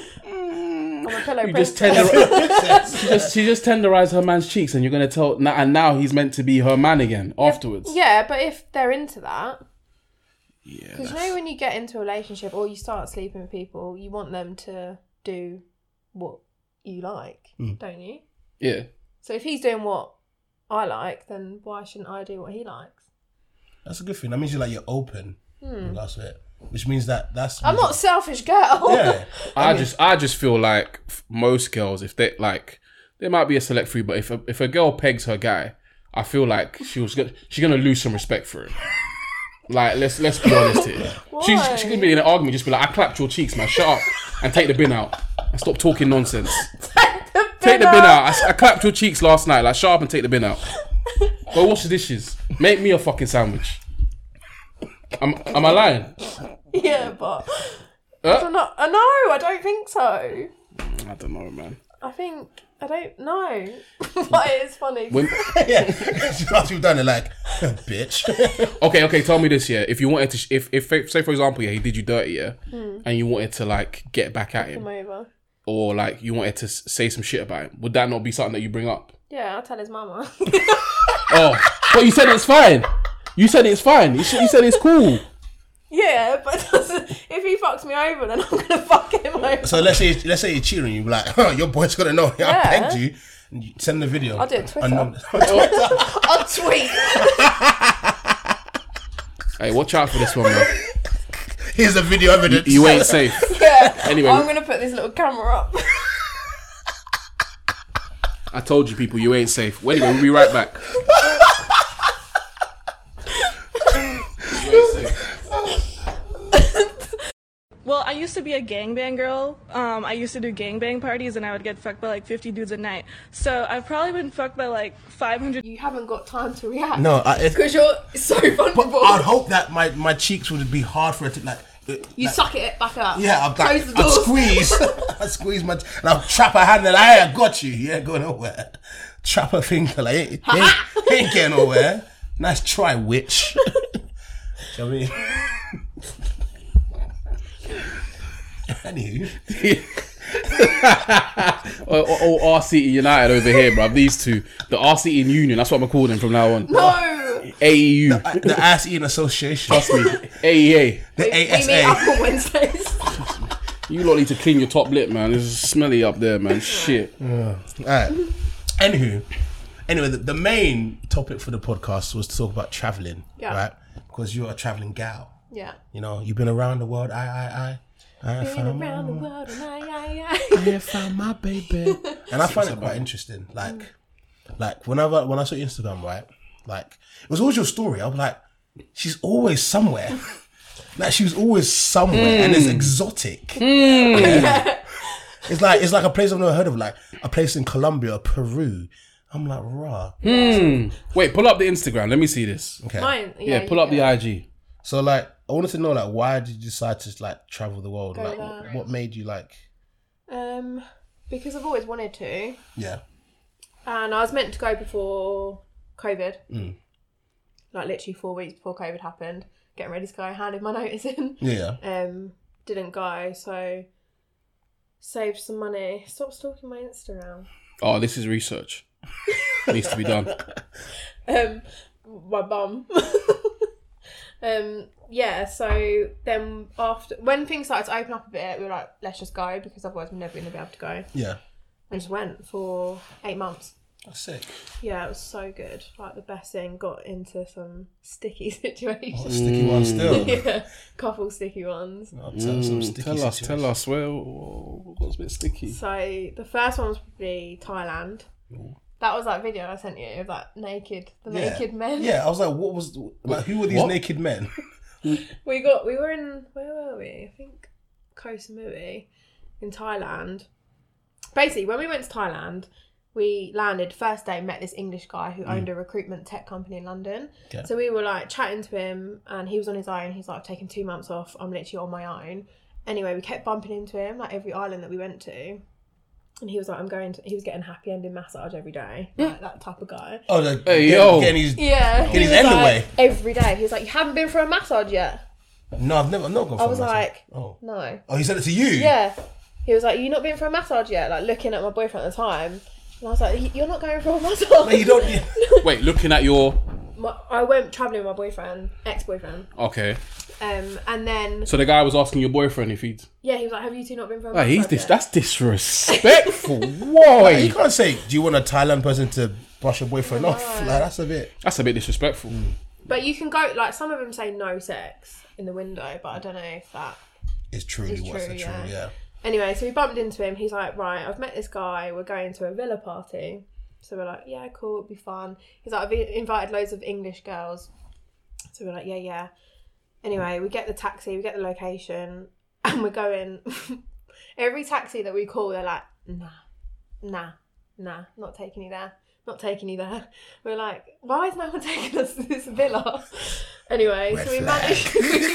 C: I'm a pillow
D: You
C: princess.
D: just tender, she just, she just tenderized her man's cheeks, and you're gonna tell, and now he's meant to be her man again afterwards.
C: Yeah, but if they're into that,
D: Yeah,
C: because you know when you get into a relationship or you start sleeping with people, you want them to do what you like, don't you?
D: yeah.
C: So if he's doing what I like, then why shouldn't I do what he likes?
B: That's a good thing. That means you're like you're open. in regards to it, which means that that's.
C: I'm not a selfish girl.
B: Yeah.
D: I just, I just feel like f- most girls, if they like, there might be a select few, but if a, if a girl pegs her guy, I feel like she was gonna, she's gonna lose some respect for him. Like, let's let's be honest here. She's
C: Why?
D: she's gonna be in an argument, just be like, I clapped your cheeks, man. Shut up and take the bin out and stop talking nonsense. Take the bin out. I, I clapped your cheeks last night. Like, shut up and take the bin out. Go wash the dishes. Make me a fucking sandwich. Am, am I lying?
C: Yeah, but
D: Huh?
C: I don't know. Uh, no, I don't think so.
D: I don't know, man.
C: I think I don't know. But it is funny.
D: When,
B: Yeah. After you've done it, like, bitch.
D: okay, okay. Tell me this, yeah. If you wanted to, sh- if if say for example, yeah, he did you dirty, yeah, and you wanted to like get back at
C: Come
D: him,
C: over.
D: or like you wanted to s- say some shit about him, would that not be something that you bring up?
C: Yeah, I'll tell his mama.
D: Oh, but you said it's fine. You said it's fine. You, sh- you said it's cool.
C: Yeah, but it doesn't- if he fucks me over, then I'm gonna fuck him over.
B: So let's say let's say you're cheating, you be like, huh, your boy's gonna know.
C: Yeah.
B: I pegged you. And you send the video.
C: I'll do it Twitter.
B: Unknown-
C: I'll tweet.
D: Hey, watch out for this one, man.
B: Here's the video evidence.
D: You ain't safe.
C: Yeah.
D: Anyway.
C: I'm gonna put this little camera up.
D: I told you, people, you ain't safe. Well, anyway, we'll be right back.
E: Well, I used to be a gangbang girl. Um, I used to do gangbang parties, and I would get fucked by like fifty dudes a night. So I've probably been fucked by like five hundred.
C: You haven't got time to react.
B: No, I, it's,
C: Because you're so
B: but
C: vulnerable.
B: I'd hope that my, my cheeks would be hard for it to like. it-
C: You
B: like,
C: suck it back up.
B: Yeah, I'd, like,
C: Close the
B: I'd
C: door.
B: squeeze. I'd squeeze my. And I'd trap her hand and like, hey, I got you. You ain't going nowhere. Trap her finger like, hey, you ain't, you ain't getting nowhere. Nice try, witch. Do you know what I mean? Anywho.
D: or, or, or R C E United over here, bruv. These two. The R C E Union. That's what I'm going to call them from now on.
C: No.
D: A E U.
B: The Ass Eating Association.
D: Trust me. A E A.
B: The
C: We, we meet
B: A S
C: up
B: A.
C: on Wednesdays.
D: You lot need to clean your top lip, man. It's smelly up there, man. Shit.
B: Alright. Anywho. Anyway, the, the main topic for the podcast was to talk about travelling.
C: Yeah.
B: Right? Because you're a travelling gal.
C: Yeah.
B: You know, you've been around the world. I, I, I. I
C: Been
B: found
C: around the
B: my,
C: world and I, I, I.
B: I found my baby. And I find it quite interesting. Like, like whenever when I saw Instagram, right? Like, it was always your story. I was like, she's always somewhere. Like, she was always somewhere, and it's exotic. Yeah. It's like it's like a place I've never heard of. Like a place in Colombia, Peru. I'm like, rah.
D: Hmm. Wait, pull up the Instagram. Let me see this.
B: Okay.
C: Mine.
D: Yeah,
C: Yeah,
D: pull
C: you
D: up the
C: go.
D: I G.
B: So like, I wanted to know like, why did you decide to like travel the world?
C: Go
B: Like,
C: there.
B: what made you like?
C: Um, because I've always wanted to.
B: Yeah.
C: And I was meant to go before COVID.
B: Mm.
C: Like literally four weeks before COVID happened. Getting ready to go, handed my notice in.
B: Yeah.
C: Um, didn't go, so saved some money. Stop stalking my Instagram.
D: Oh, this is research. Needs to be done.
C: Um, my bum. um, yeah. So then after when things started to open up a bit, we were like, let's just go because otherwise we're never going to be able to go.
B: Yeah.
C: And just went for eight months.
B: That's sick.
C: Yeah, it was so good. Like the best thing. Got into some sticky situations.
B: Oh, sticky one still.
C: Yeah, couple sticky ones.
B: I'll tell some
D: Mm,
B: sticky
D: tell us,
B: situations.
D: tell us. Where what was a bit sticky?
C: So the first one was probably Thailand. That was that video I sent you of that naked, the
B: Yeah.
C: naked men.
B: Yeah, I was like, what was like? Who were these
D: What?
B: naked men?
C: We got, we were in, where were we? I think Koh Samui in Thailand. Basically, when we went to Thailand, we landed first day, met this English guy who owned a recruitment tech company in London.
B: Okay.
C: So we were like chatting to him, and he was on his own. He's like, I've taken two months off. I'm literally on my own. Anyway, we kept bumping into him like every island that we went to. And he was like, I'm going to, he was getting happy ending massage every day. Like that type of guy.
B: Oh, like,
D: Hey,
B: getting,
D: yo.
B: getting his,
C: Yeah.
B: Get
C: he
B: his
C: was
B: end
C: like,
B: away.
C: every day. He was like, you haven't been for a massage yet?
B: No, I've never, I've not gone for
C: I was
B: a massage.
C: like,
B: oh,
C: no.
B: oh, he said it to you.
C: Yeah. He was like, you not been for a massage yet? Like looking at my boyfriend at the time. And I was like, you're not going for a massage.
B: No, you don't. You,
D: Wait, looking at your
C: My, I went travelling with my boyfriend, ex-boyfriend.
D: okay.
C: Um, and then,
D: So the guy was asking your boyfriend if he'd.
C: yeah, he was like, have you two not been for a
D: Oh,
C: massage
D: he's dis-
C: yet?
D: that's disrespectful. Why?
B: you can't say, do you want a Thailand person to brush your boyfriend off? Like, that's a bit.
D: That's a bit disrespectful.
C: But you can go, like, some of them say no sex in the window, but I don't know if that...
B: It's truly
C: It's
B: what's
C: true,
B: the true,
C: yeah.
B: yeah.
C: Anyway, so we bumped into him. He's like, right, I've met this guy. We're going to a villa party. So we're like, yeah, cool, it'll be fun. He's like, I've invited loads of English girls. So we're like, yeah, yeah. Anyway, we get the taxi, we get the location, and we're going. Every taxi that we call, they're like, nah, nah, nah, not taking you there, not taking you there. We're like, why is no one taking us to this villa? Anyway,
B: Red
C: so we
B: flag.
C: managed.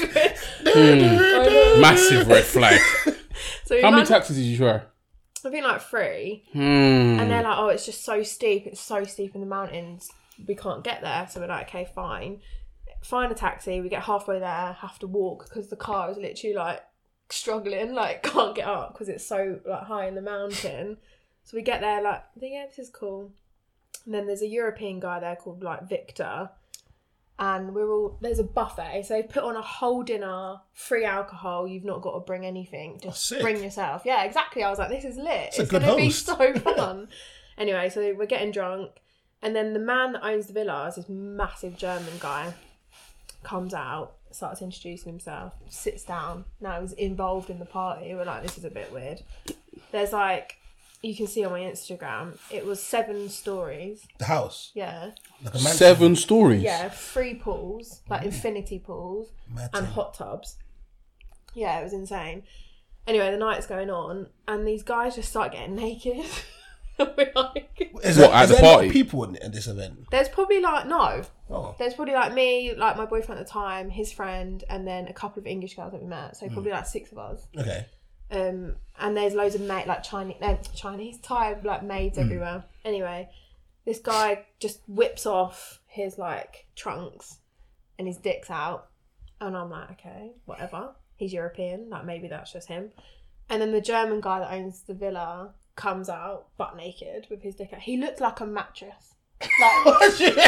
D: Mm. Massive red flag.
C: So we
D: How many
C: managed,
D: taxis did you try?
C: I think like three.
D: Hmm.
C: And they're like, oh, it's just so steep. It's so steep in the mountains. We can't get there. So we're like, okay, fine. Find a taxi. We get halfway there, have to walk because the car is literally like struggling, like can't get up because it's so like high in the mountain. So we get there, like, yeah, this is cool. And then there's a European guy there called like Victor. And we're all, there's a buffet. So they put on a whole dinner, free alcohol. You've not got to bring anything. Just
B: sick.
C: bring yourself. Yeah, exactly. I was like, this is lit.
B: It's a
C: It's
B: good
C: going to be
B: host.
C: so fun. Anyway, so we're getting drunk. And then the man that owns the villa is this massive German guy. Comes out, starts introducing himself, sits down. Now he's involved in the party. We're like, this is a bit weird. There's like, you can see on my Instagram, it was seven stories.
B: The house.
C: Yeah.
B: Like a mansion.
D: Seven stories.
C: Yeah, three pools, like infinity pools,
B: Mad
C: and
B: thing.
C: hot tubs. Yeah, it was insane. Anyway, the night's going on, and these guys just start getting naked. We're like,
B: Is
D: What,
B: there,
D: at
B: is
D: the
B: there a lot
D: party?
B: of people in, in this event?
C: there's probably like, no.
B: Oh.
C: There's probably like me, like my boyfriend at the time, his friend, and then a couple of English girls that we met. So probably like six of us.
B: Okay.
C: Um, and there's loads of mate like Chinese, no, Chinese, Thai like maids everywhere. Anyway, this guy just whips off his like trunks, and his dick's out, and I'm like, okay, whatever. He's European, like maybe that's just him. And then the German guy that owns the villa comes out butt naked with his dick out. He looked like a mattress. Like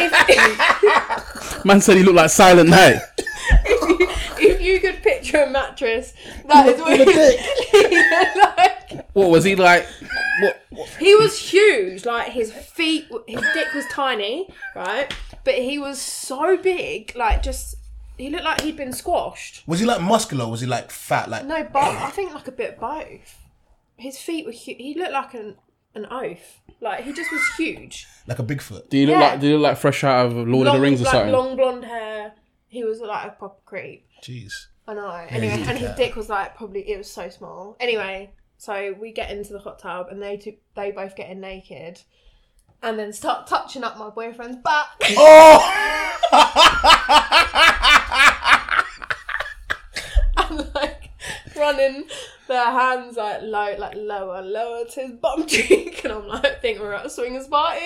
C: if,
D: Man said he looked like Silent Night.
C: if, you, if you could picture a mattress, that is what he, he looked like.
D: What was he like? What? what?
C: He was huge. Like his feet, his dick was tiny, right? But he was so big, like just he looked like he'd been squashed.
B: Was he like muscular? Or was he like fat? Like
C: No, but I think like a bit both. His feet were huge. He looked like an an oaf. Like he just was huge.
B: like a Bigfoot?
D: Do you look
C: Yeah.
D: like? Do you look like fresh out of Lord
C: long,
D: of the Rings or
C: like,
D: something?
C: long blonde hair. He was like a proper creep.
B: Jeez.
C: I know. Anyway,
B: he's a
C: and his
B: cat.
C: dick was like probably it was so small. Anyway, so we get into the hot tub and they two, they both get in naked, and then start touching up my boyfriend's back.
B: Oh!
C: And like running their hands like low, like lower, lower to his bum cheek, and I'm like, I think we're at a swingers party.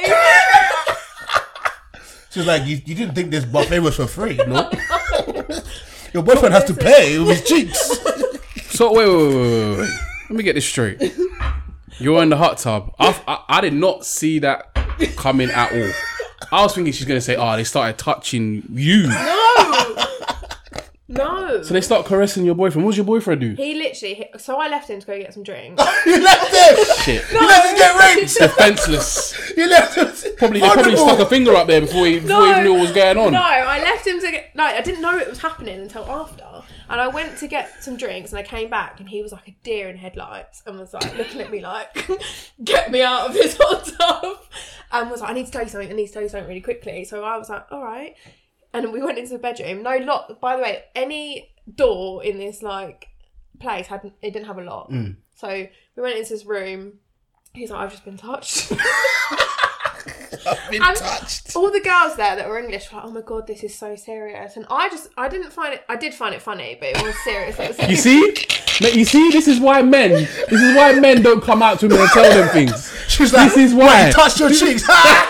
B: She's like, you, you didn't think this buffet was for free, no? Your boyfriend has to pay with his cheeks.
D: So wait, wait, wait, wait, wait. Let me get this straight. You're in the hot tub. I, I, I did not see that coming at all. I was thinking she's gonna say, "Oh, they started touching you."
C: No, no.
D: So they start caressing your boyfriend. What does your boyfriend do?
C: He literally. So I left him to go get some drinks.
B: You left him.
D: Shit.
B: You let him get raped.
D: Defenseless.
B: You left him.
D: Probably, they probably stuck a finger up there before he, before
C: No.
D: he even knew what was going on.
C: No, I left him to get. No, I didn't know it was happening until after. And I went to get some drinks, and I came back, and he was like a deer in headlights, and was like looking at me like, "Get me out of this hot tub," and was like, "I need to tell you something. I need to tell you something really quickly." So I was like, "All right," and we went into the bedroom. No lock. By the way, any door in this like place had it didn't have a lock.
B: Mm.
C: So we went into this room. He's like, "I've just been touched."
B: I've been
C: And
B: touched.
C: all the girls there that were English were like, "Oh my god, this is so serious," and I just I didn't find it. I did find it funny, but it was serious. It was
D: You see? Mate, you see? This is why men. This is why men don't come out to women and tell them things.
B: She's like,
D: This is why.
B: You touched your cheeks.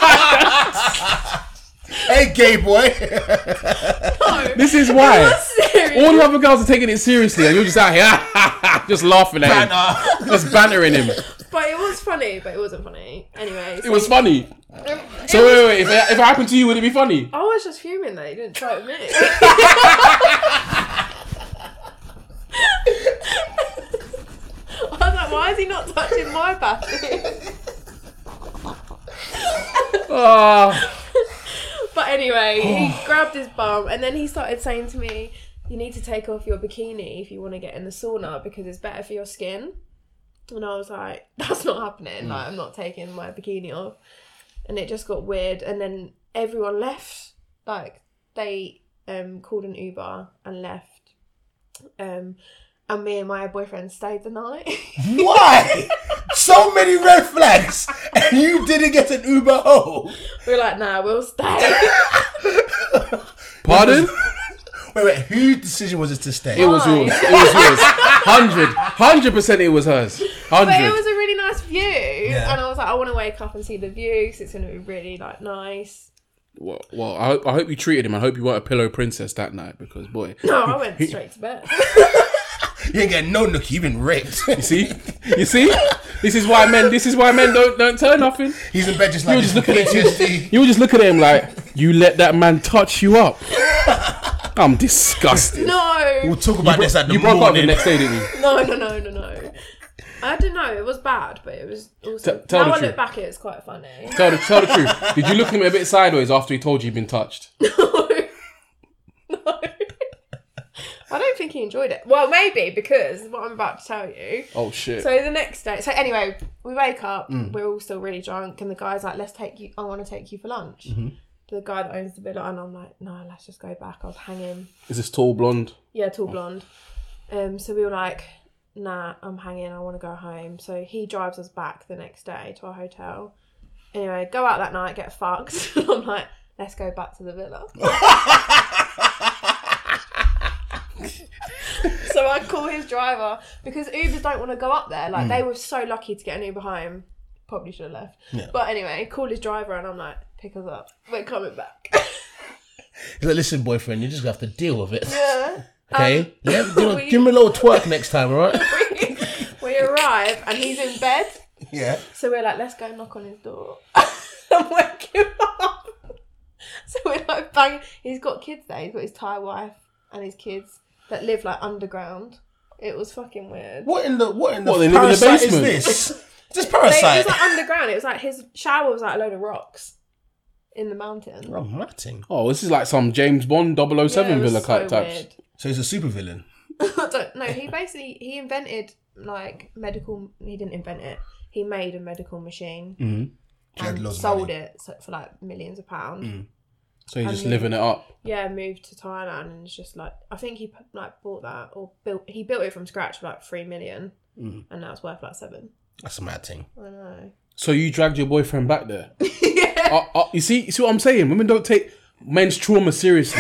B: Hey, gay boy.
C: No,
D: This is
C: it
D: why.
C: was serious.
D: All the other girls are taking it seriously, and you're just out here, just laughing at him,
B: Banner.
D: just bantering him.
C: But it was funny, but it wasn't funny. Anyway,
D: It was funny.
C: It,
D: So wait, wait, wait. If it, if it happened to you, would it be funny?
C: I was just fuming that he didn't try it with me. I was like, why is he not touching my battery?
D: Ah.
C: But anyway, he grabbed his bum, and then he started saying to me, "You need to take off your bikini if you want to get in the sauna because it's better for your skin." And I was like, "That's not happening. Like, I'm not taking my bikini off." And it just got weird. And then everyone left. Like, they um, called an Uber and left. Um, and me and my boyfriend stayed the night.
B: Why? So many red flags, and you didn't get an Uber home.
C: We were like, "Nah, we'll stay."
D: Pardon?
B: Wait, wait. Whose decision was it to stay?
D: It was
C: Why?
D: yours. It was yours. Hundred, hundred percent. It was hers.
C: But it
D: Hundred.
C: was a really nice view.
B: Yeah.
C: And I was like, I want to wake up and see the view because it's going to be really, like, nice.
D: Well, well, I hope, I hope you treated him. I hope you weren't a pillow princess that night because, boy,
C: No, I went straight to bed.
B: You ain't getting no nookie. You've been raped.
D: you see, you see, this is why men. This is why men don't don't tell nothing.
B: He's in bed just
D: You
B: like
D: were just looking at
B: P T S D.
D: you were just looking at him like you let that man touch you up. I'm disgusted.
C: No.
B: We'll talk about this at the
D: You broke up the
B: morning.
D: next day, didn't you?
C: No, no, no, no, no. I don't know. It was bad, but it was also...
D: T- tell
C: now
D: the
C: I
D: truth.
C: look back, it was quite funny.
D: Tell the tell the truth. Did you look at him a bit sideways after he told you you'd been touched?
C: No. No. I don't think he enjoyed it. Well, maybe, because what I'm about to tell you.
D: Oh shit.
C: So the next day... So anyway, we wake up.
B: Mm.
C: We're all still really drunk. And the guy's like, let's take you... I want to take you for lunch.
B: Mm-hmm.
C: To the guy that owns the villa. And I'm like, no, let's just go back. I was hanging...
D: Is this tall blonde?
C: Yeah, tall blonde. Um, so we were like, nah, I'm hanging, I want to go home. So he drives us back the next day to our hotel. Anyway, go out that night, get fucked. I'm like, let's go back to the villa. So I call his driver because Ubers don't want to go up there. Like, they were so lucky to get an Uber home. Probably should have left.
B: Yeah.
C: But anyway, call his driver and I'm like, pick us up. We're coming back.
B: He's like, listen, boyfriend, you just have to deal with it.
C: Yeah.
B: Okay?
C: Um,
B: yeah, give, me-
C: we-
B: give me a little twerk next time, alright?
C: We arrive and he's in bed.
B: Yeah.
C: So we're like, let's go knock on his door and wake him up. So we're like banging. He's got kids there. He's got his Thai wife and his kids that live like underground. It was fucking weird.
B: What in the what in the
D: What, they live in the
B: parasite is
D: basement?
B: this? Is this
C: They, it
B: parasite?
C: was like underground. It was like his shower was like a load of rocks in the mountain.
B: Oh, matting.
D: Oh, this is like some James Bond double oh seven
C: Yeah, it was
D: villa
C: so
D: type types.
C: weird.
B: So he's a super villain.
C: I don't know. He basically he invented like medical. He didn't invent it. He made a medical machine
B: He had
C: and
B: loads of
C: sold
B: money.
C: it so- for like millions of pounds.
D: So he's
C: And
D: just
C: then-
D: living it up.
C: Yeah, moved to Thailand and it's just like I think he like bought that or built. He built it from scratch for like three million, and now it's worth like seven.
B: That's a mad thing.
C: I know.
D: So you dragged your boyfriend back there.
C: Yeah.
D: Uh, uh, you see, you see what I'm saying? Women don't take men's trauma seriously.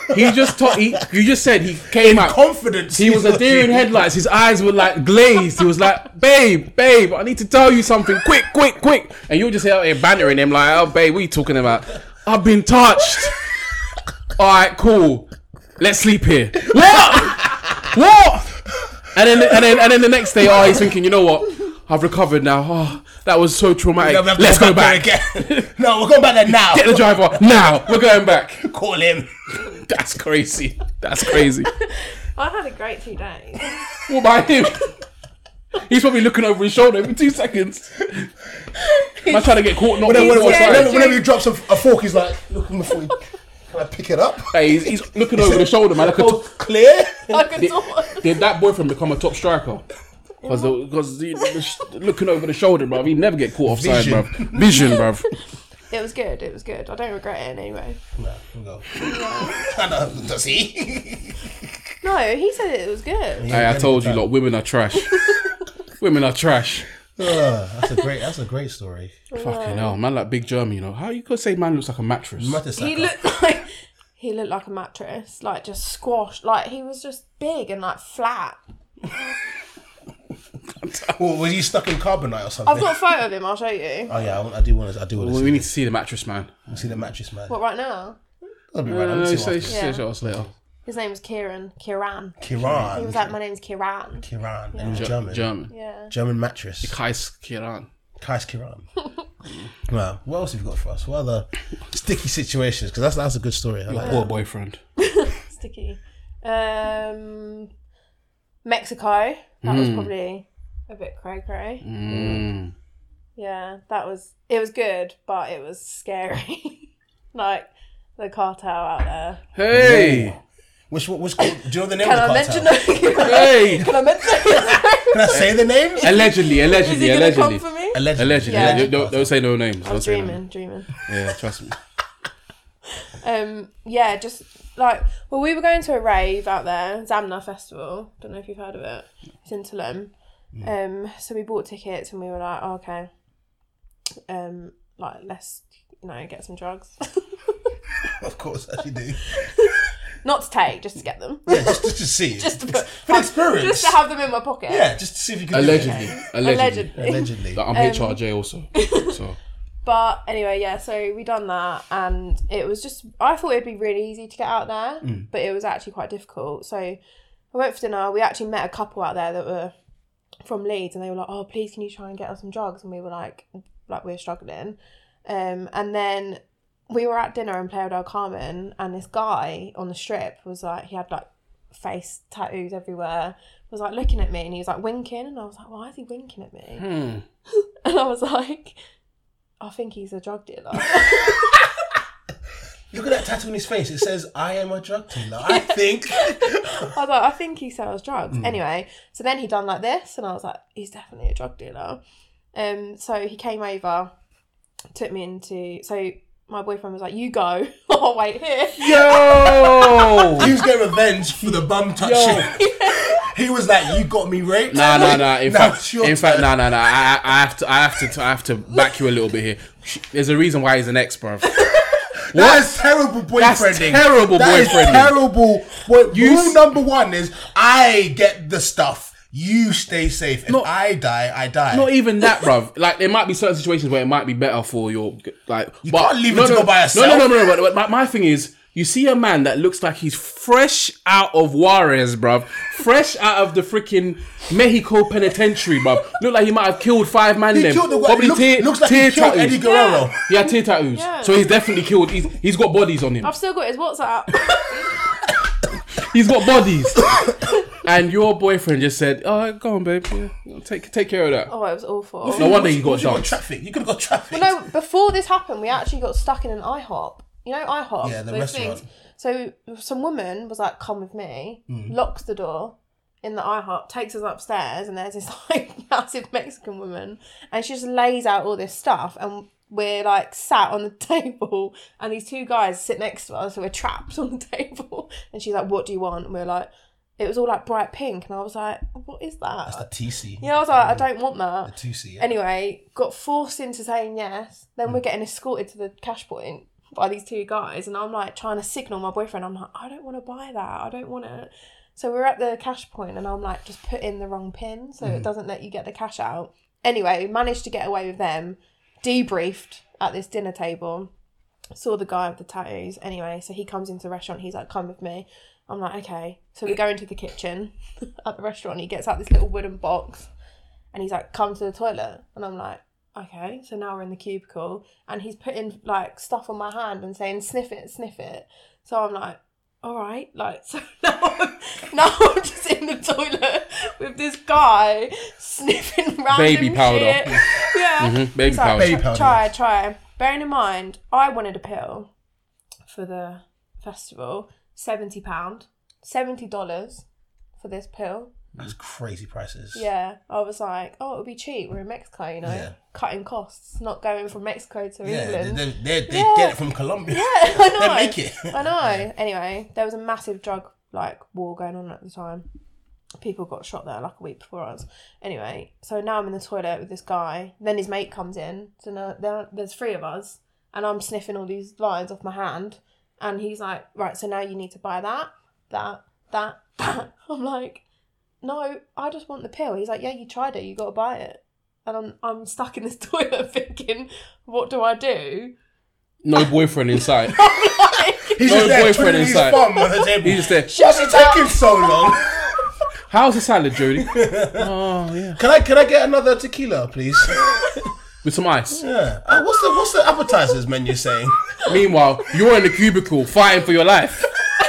D: He just taught. He, you just said he came out.
B: Confidence.
D: He was a deer in headlights. His eyes were like glazed. He was like, "Babe, babe, I need to tell you something. Quick, quick, quick!" And you were just out here bantering him like, "Oh, babe, what are you talking about? I've been touched." All right, cool. Let's sleep here. What? What? And then, and then, and then the next day, oh, he's thinking, you know what? I've recovered now. Oh, that was so traumatic. Let's go back.
B: Again. No, we're going back there now.
D: Get the driver now. We're going back.
B: Call him.
D: That's crazy. That's crazy.
C: I had a great two days.
D: What about him? He's probably looking over his shoulder every two seconds. I'm trying to get caught. Not
B: Whenever, whenever,
C: yeah,
B: whenever, whenever he drops a, a fork, he's like, looking before he... Can I pick it up?
D: Hey, he's, he's looking over the shoulder, man. Like a
B: Oh,
D: t-
B: clear?
C: Like a
D: did,
C: door.
D: did that boyfriend become a top striker? Because because looking over the shoulder, bruv, he never get caught offside,
B: Vision.
D: bruv. Vision, bruv.
C: It was good. It was good. I don't regret it in any way.
B: No, we'll go. I know, does he?
C: No, he said it was good.
D: Hey, I told you, lot, women are trash. Women are trash.
B: Oh, that's a great. That's a great story.
D: Fucking hell, man, like Big Jeremy, you know. How you could say man looks like a mattress?
C: He looked like he looked like a mattress, like just squashed. Like he was just big and like flat.
B: Well, was he stuck in carbonite or something?
C: I've got a photo of him. I'll show you.
B: Oh yeah, I, want- I do want to. I do want to
D: Well,
B: see,
D: we need to see the mattress man.
B: see the mattress man.
C: What, right now?
B: That'll be
D: No,
B: right.
D: no,
B: I'll
D: no,
B: see
D: say,
B: what
D: say,
C: Yeah.
D: say us later.
C: His name was Kieran. Kieran.
B: Kiran.
C: He was like, my name's Kieran.
B: Kiran. And he was
D: Ge-
B: German.
D: German.
C: Yeah.
B: German mattress.
D: Kais Kiran.
B: Kais Kiran. Well, what else have you got for us? What other sticky situations? Because that's that's a good story. I like
D: Poor
B: that.
D: boyfriend.
C: Sticky. Um, Mexico. That was probably a bit cray cray.
D: Mm.
C: Yeah, that was. It was good, but it was scary. Like the cartel out there.
D: Hey!
B: Which which do you know the name
C: Can
B: of
C: I
B: the cartel?
C: mention?
D: Hey!
C: Can I mention?
B: Can I say the names?
D: Allegedly,
C: Is
D: allegedly,
C: he gonna come
D: allegedly.
C: for me?
B: Allegedly.
D: Allegedly.
C: Yeah.
D: Don't, don't, don't say no names.
C: I'm
D: Don't say no
C: dreaming,
D: names.
C: dreaming.
D: Yeah, trust me.
C: Um, yeah, just like, well, we were going to a rave out there, Zamna Festival. Don't know if you've heard of it. It's in Tulum. Um, so we bought tickets and we were like, oh, okay, um, like let's you know get some drugs.
B: Of course, as you do.
C: Not to take, just to get them.
B: Yeah, just, just to see.
C: Just to put,
B: For the experience.
C: just to have them in my pocket.
B: Yeah, just to see if you can
D: Allegedly.
B: do it.
D: Allegedly.
C: Allegedly.
B: Allegedly.
D: Like, I'm
C: Um,
D: H R J also. So
C: But anyway, yeah, so we done that and it was just, I thought it'd be really easy to get out there,
B: Mm.
C: but it was actually quite difficult. So I went for dinner. We actually met a couple out there that were from Leeds and they were like, oh, please, can you try and get us some drugs? And we were like, like we we're struggling. Um, and then we were at dinner in Playa del Carmen and this guy on the strip was like, he had like face tattoos everywhere, was like looking at me and he was like winking and I was like, why is he winking at me?
D: hmm.
C: And I was like, I think he's a drug dealer.
B: Look at that tattoo on his face. It says, I am a drug dealer. I think.
C: I was like, I think he sells drugs. Anyway, so then he done like this and I was like, he's definitely a drug dealer. Um, so he came over, took me into, so my boyfriend was like, you go, I'll wait here.
D: Yo!
B: He was getting revenge for the bum touching. He was like, you got me raped.
D: Nah, nah, nah. In
B: Now
D: fact,
B: it's your
D: in fact,
B: turn.
D: nah, nah, nah. I, I have to, I have to, I have to back you a little bit here. There's a reason why he's an ex, bruv.
B: That is terrible boyfriending.
D: That's terrible
B: That is
D: boyfriending.
B: terrible. Boy,
D: You
B: rule
D: s-
B: number one is, I get the stuff. You stay safe. If
D: Not-
B: I die, I die.
D: Not even that, bruv. Like, there might be certain situations where it might be better for your, like... You
B: can't leave it to go by yourself.
D: No, no, no, no, no. But my, my thing is, you see a man that looks like he's fresh out of Juarez, bruv. Fresh out of the freaking Mexico penitentiary, bruv. Look like he might have killed five man
B: He
D: them.
B: killed the guy.
D: Probably
B: Looks,
D: tear,
B: looks like
D: tear
B: he killed
D: tattoos.
B: Eddie Guerrero.
D: He had tear tattoos.
C: Yeah.
D: So he's definitely killed. He's, he's got bodies on him.
C: I've still got his WhatsApp.
D: He's got bodies. And your boyfriend just said, oh, go on, babe. Yeah, take, take care of that.
C: Oh, it was awful.
D: No wonder he got
B: You got
D: dumped.
B: traffic. You could have got traffic.
C: No, before this happened, we actually got stuck in an IHOP. You know IHOP?
B: Yeah, the
C: those
B: restaurant.
C: things? So some woman was like, come with me, locks the door in the IHOP, takes us upstairs, and there's this like massive Mexican woman, and she just lays out all this stuff, and we're like sat on the table, and these two guys sit next to us, so we're trapped on the table, and she's like, what do you want? And we're like, it was all like bright pink, and I was like, what is that?
B: That's the T C.
C: Yeah, I was like, I don't want that.
B: The two C. Yeah.
C: Anyway, got forced into saying yes. Then we're getting escorted to the cash point by these two guys, and I'm like trying to signal my boyfriend. I'm like, I don't want to buy that. I don't want it. So we're at the cash point, and I'm like, just put in the wrong pin so mm-hmm. it doesn't let you get the cash out. Anyway, managed to get away with them. Debriefed at this dinner table. Saw the guy with the tattoos. Anyway, so he comes into the restaurant. He's like, come with me. I'm like, okay. So we go into the kitchen at the restaurant. He gets out this little wooden box, and he's like, come to the toilet. And I'm like, okay. So now we're in the cubicle, and he's putting like stuff on my hand and saying, sniff it, sniff it. So I'm like, all right, like, so now I'm, now I'm just in the toilet with this guy sniffing random
D: baby powder.
C: shit. Yeah,
D: mm-hmm. baby
C: like,
D: powder.
B: Baby powder.
C: Try, try. Bearing in mind, I wanted a pill for the festival, seventy pound, seventy dollars for this pill.
B: That's crazy prices.
C: Yeah, I was like, oh, it'll be cheap. We're in Mexico, you know,
B: Yeah.
C: cutting costs, not going from Mexico to
B: Yeah,
C: England.
B: they, they, they
C: Yeah.
B: get it from Colombia.
C: Yeah, I know.
B: They make it.
C: I know. Anyway, there was a massive drug like war going on at the time. People got shot there like a week before us. Anyway, so now I'm in the toilet with this guy. Then his mate comes in. So now there, there's three of us, and I'm sniffing all these lines off my hand. And he's like, right, so now you need to buy that, that, that, that. I'm like, no, I just want the pill. He's like, yeah, you tried it. You got to buy it. And I'm I'm stuck in this toilet thinking, what do I do?
D: No boyfriend inside.
B: He's
D: No
B: just there
D: boyfriend
B: twiddling his
D: inside.
B: thumb on the table.
D: He's just there.
B: What's it taking so long?
D: How's the salad, Jody? Oh yeah.
B: Can I can I get another tequila, please?
D: With some ice.
B: Yeah. Uh, what's the what's the appetizers menu saying?
D: Meanwhile, you're in the cubicle fighting for your life.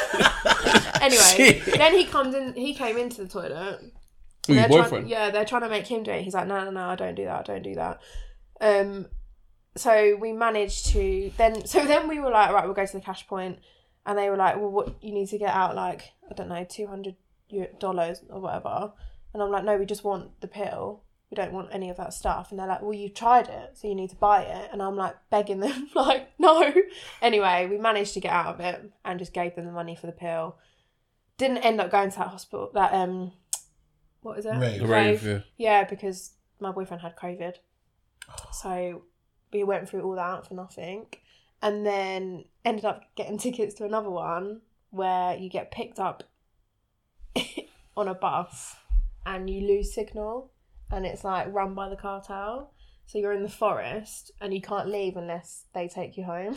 C: Anyway, then he comes in. He came into the toilet.
D: Who, your
C: They're
D: boyfriend?
C: Trying, yeah, they're trying to make him do it. He's like, no, no, no, I don't do that. I don't do that. Um, so we managed to then. So then we were like, right, we'll go to the cash point, and they were like, well, what you need to get out like I don't know, two hundred dollars or whatever. And I'm like, no, we just want the pill. We don't want any of that stuff. And they're like, well, you tried it, so you need to buy it. And I'm like begging them, like, no. Anyway, we managed to get out of it and just gave them the money for the pill. Didn't end up going to that hospital, that, um, what is it?
B: Rave.
D: The rave, yeah.
C: Yeah, because my boyfriend had COVID. So we went through all that for nothing. And then ended up getting tickets to another one where you get picked up on a bus and you lose signal. And it's like run by the cartel. So you're in the forest and you can't leave unless they take you home.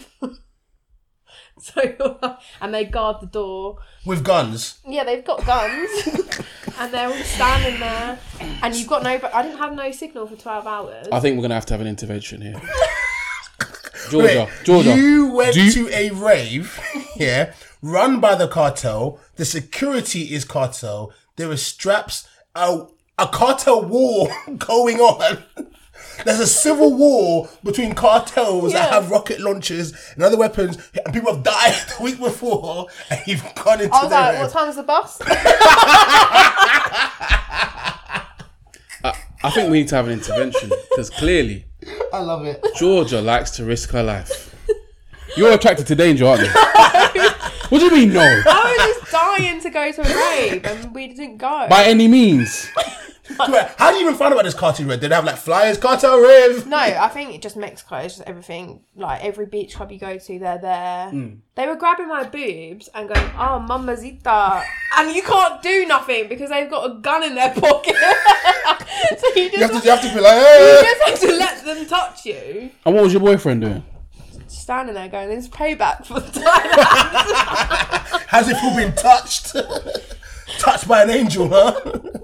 C: So you're, and they guard the door.
B: With guns.
C: Yeah, they've got guns. And they're all standing there. And you've got no... But I didn't have no signal for twelve hours.
D: I think we're gonna have to have an intervention here. Georgia,
B: Wait,
D: Georgia.
B: You went
D: do you-
B: to a rave, yeah, run by the cartel. The security is cartel. There are straps, a, a cartel war going on. There's a civil war between cartels
C: Yeah.
B: that have rocket launchers and other weapons, and people have died the week before, and you've gone into
C: I was
B: the
C: like,
B: rave.
C: what time's the bus?
D: I, I think we need to have an intervention because clearly
B: I love it.
D: Georgia likes to risk her life. You're attracted to danger, aren't you? What do you mean, no?
C: I was just dying to go to a rave and we didn't go.
D: By any means.
B: Wait, how do you even find about this cartel rave? Did they have like flyers, cartel rave?
C: No, I think it just Mexico. It's just everything. Like every beach club you go to, they're there.
B: Mm.
C: They were grabbing my boobs and going, "Oh, mamacita," and you can't do nothing because they've got a gun in their pocket. So you just,
B: You have to, you have to be like,
C: you
B: hey.
C: just have to let them touch you.
D: And what was your boyfriend doing?
C: Standing there going, "This is payback for the time."
B: Has it all been touched? Touched by an angel, huh?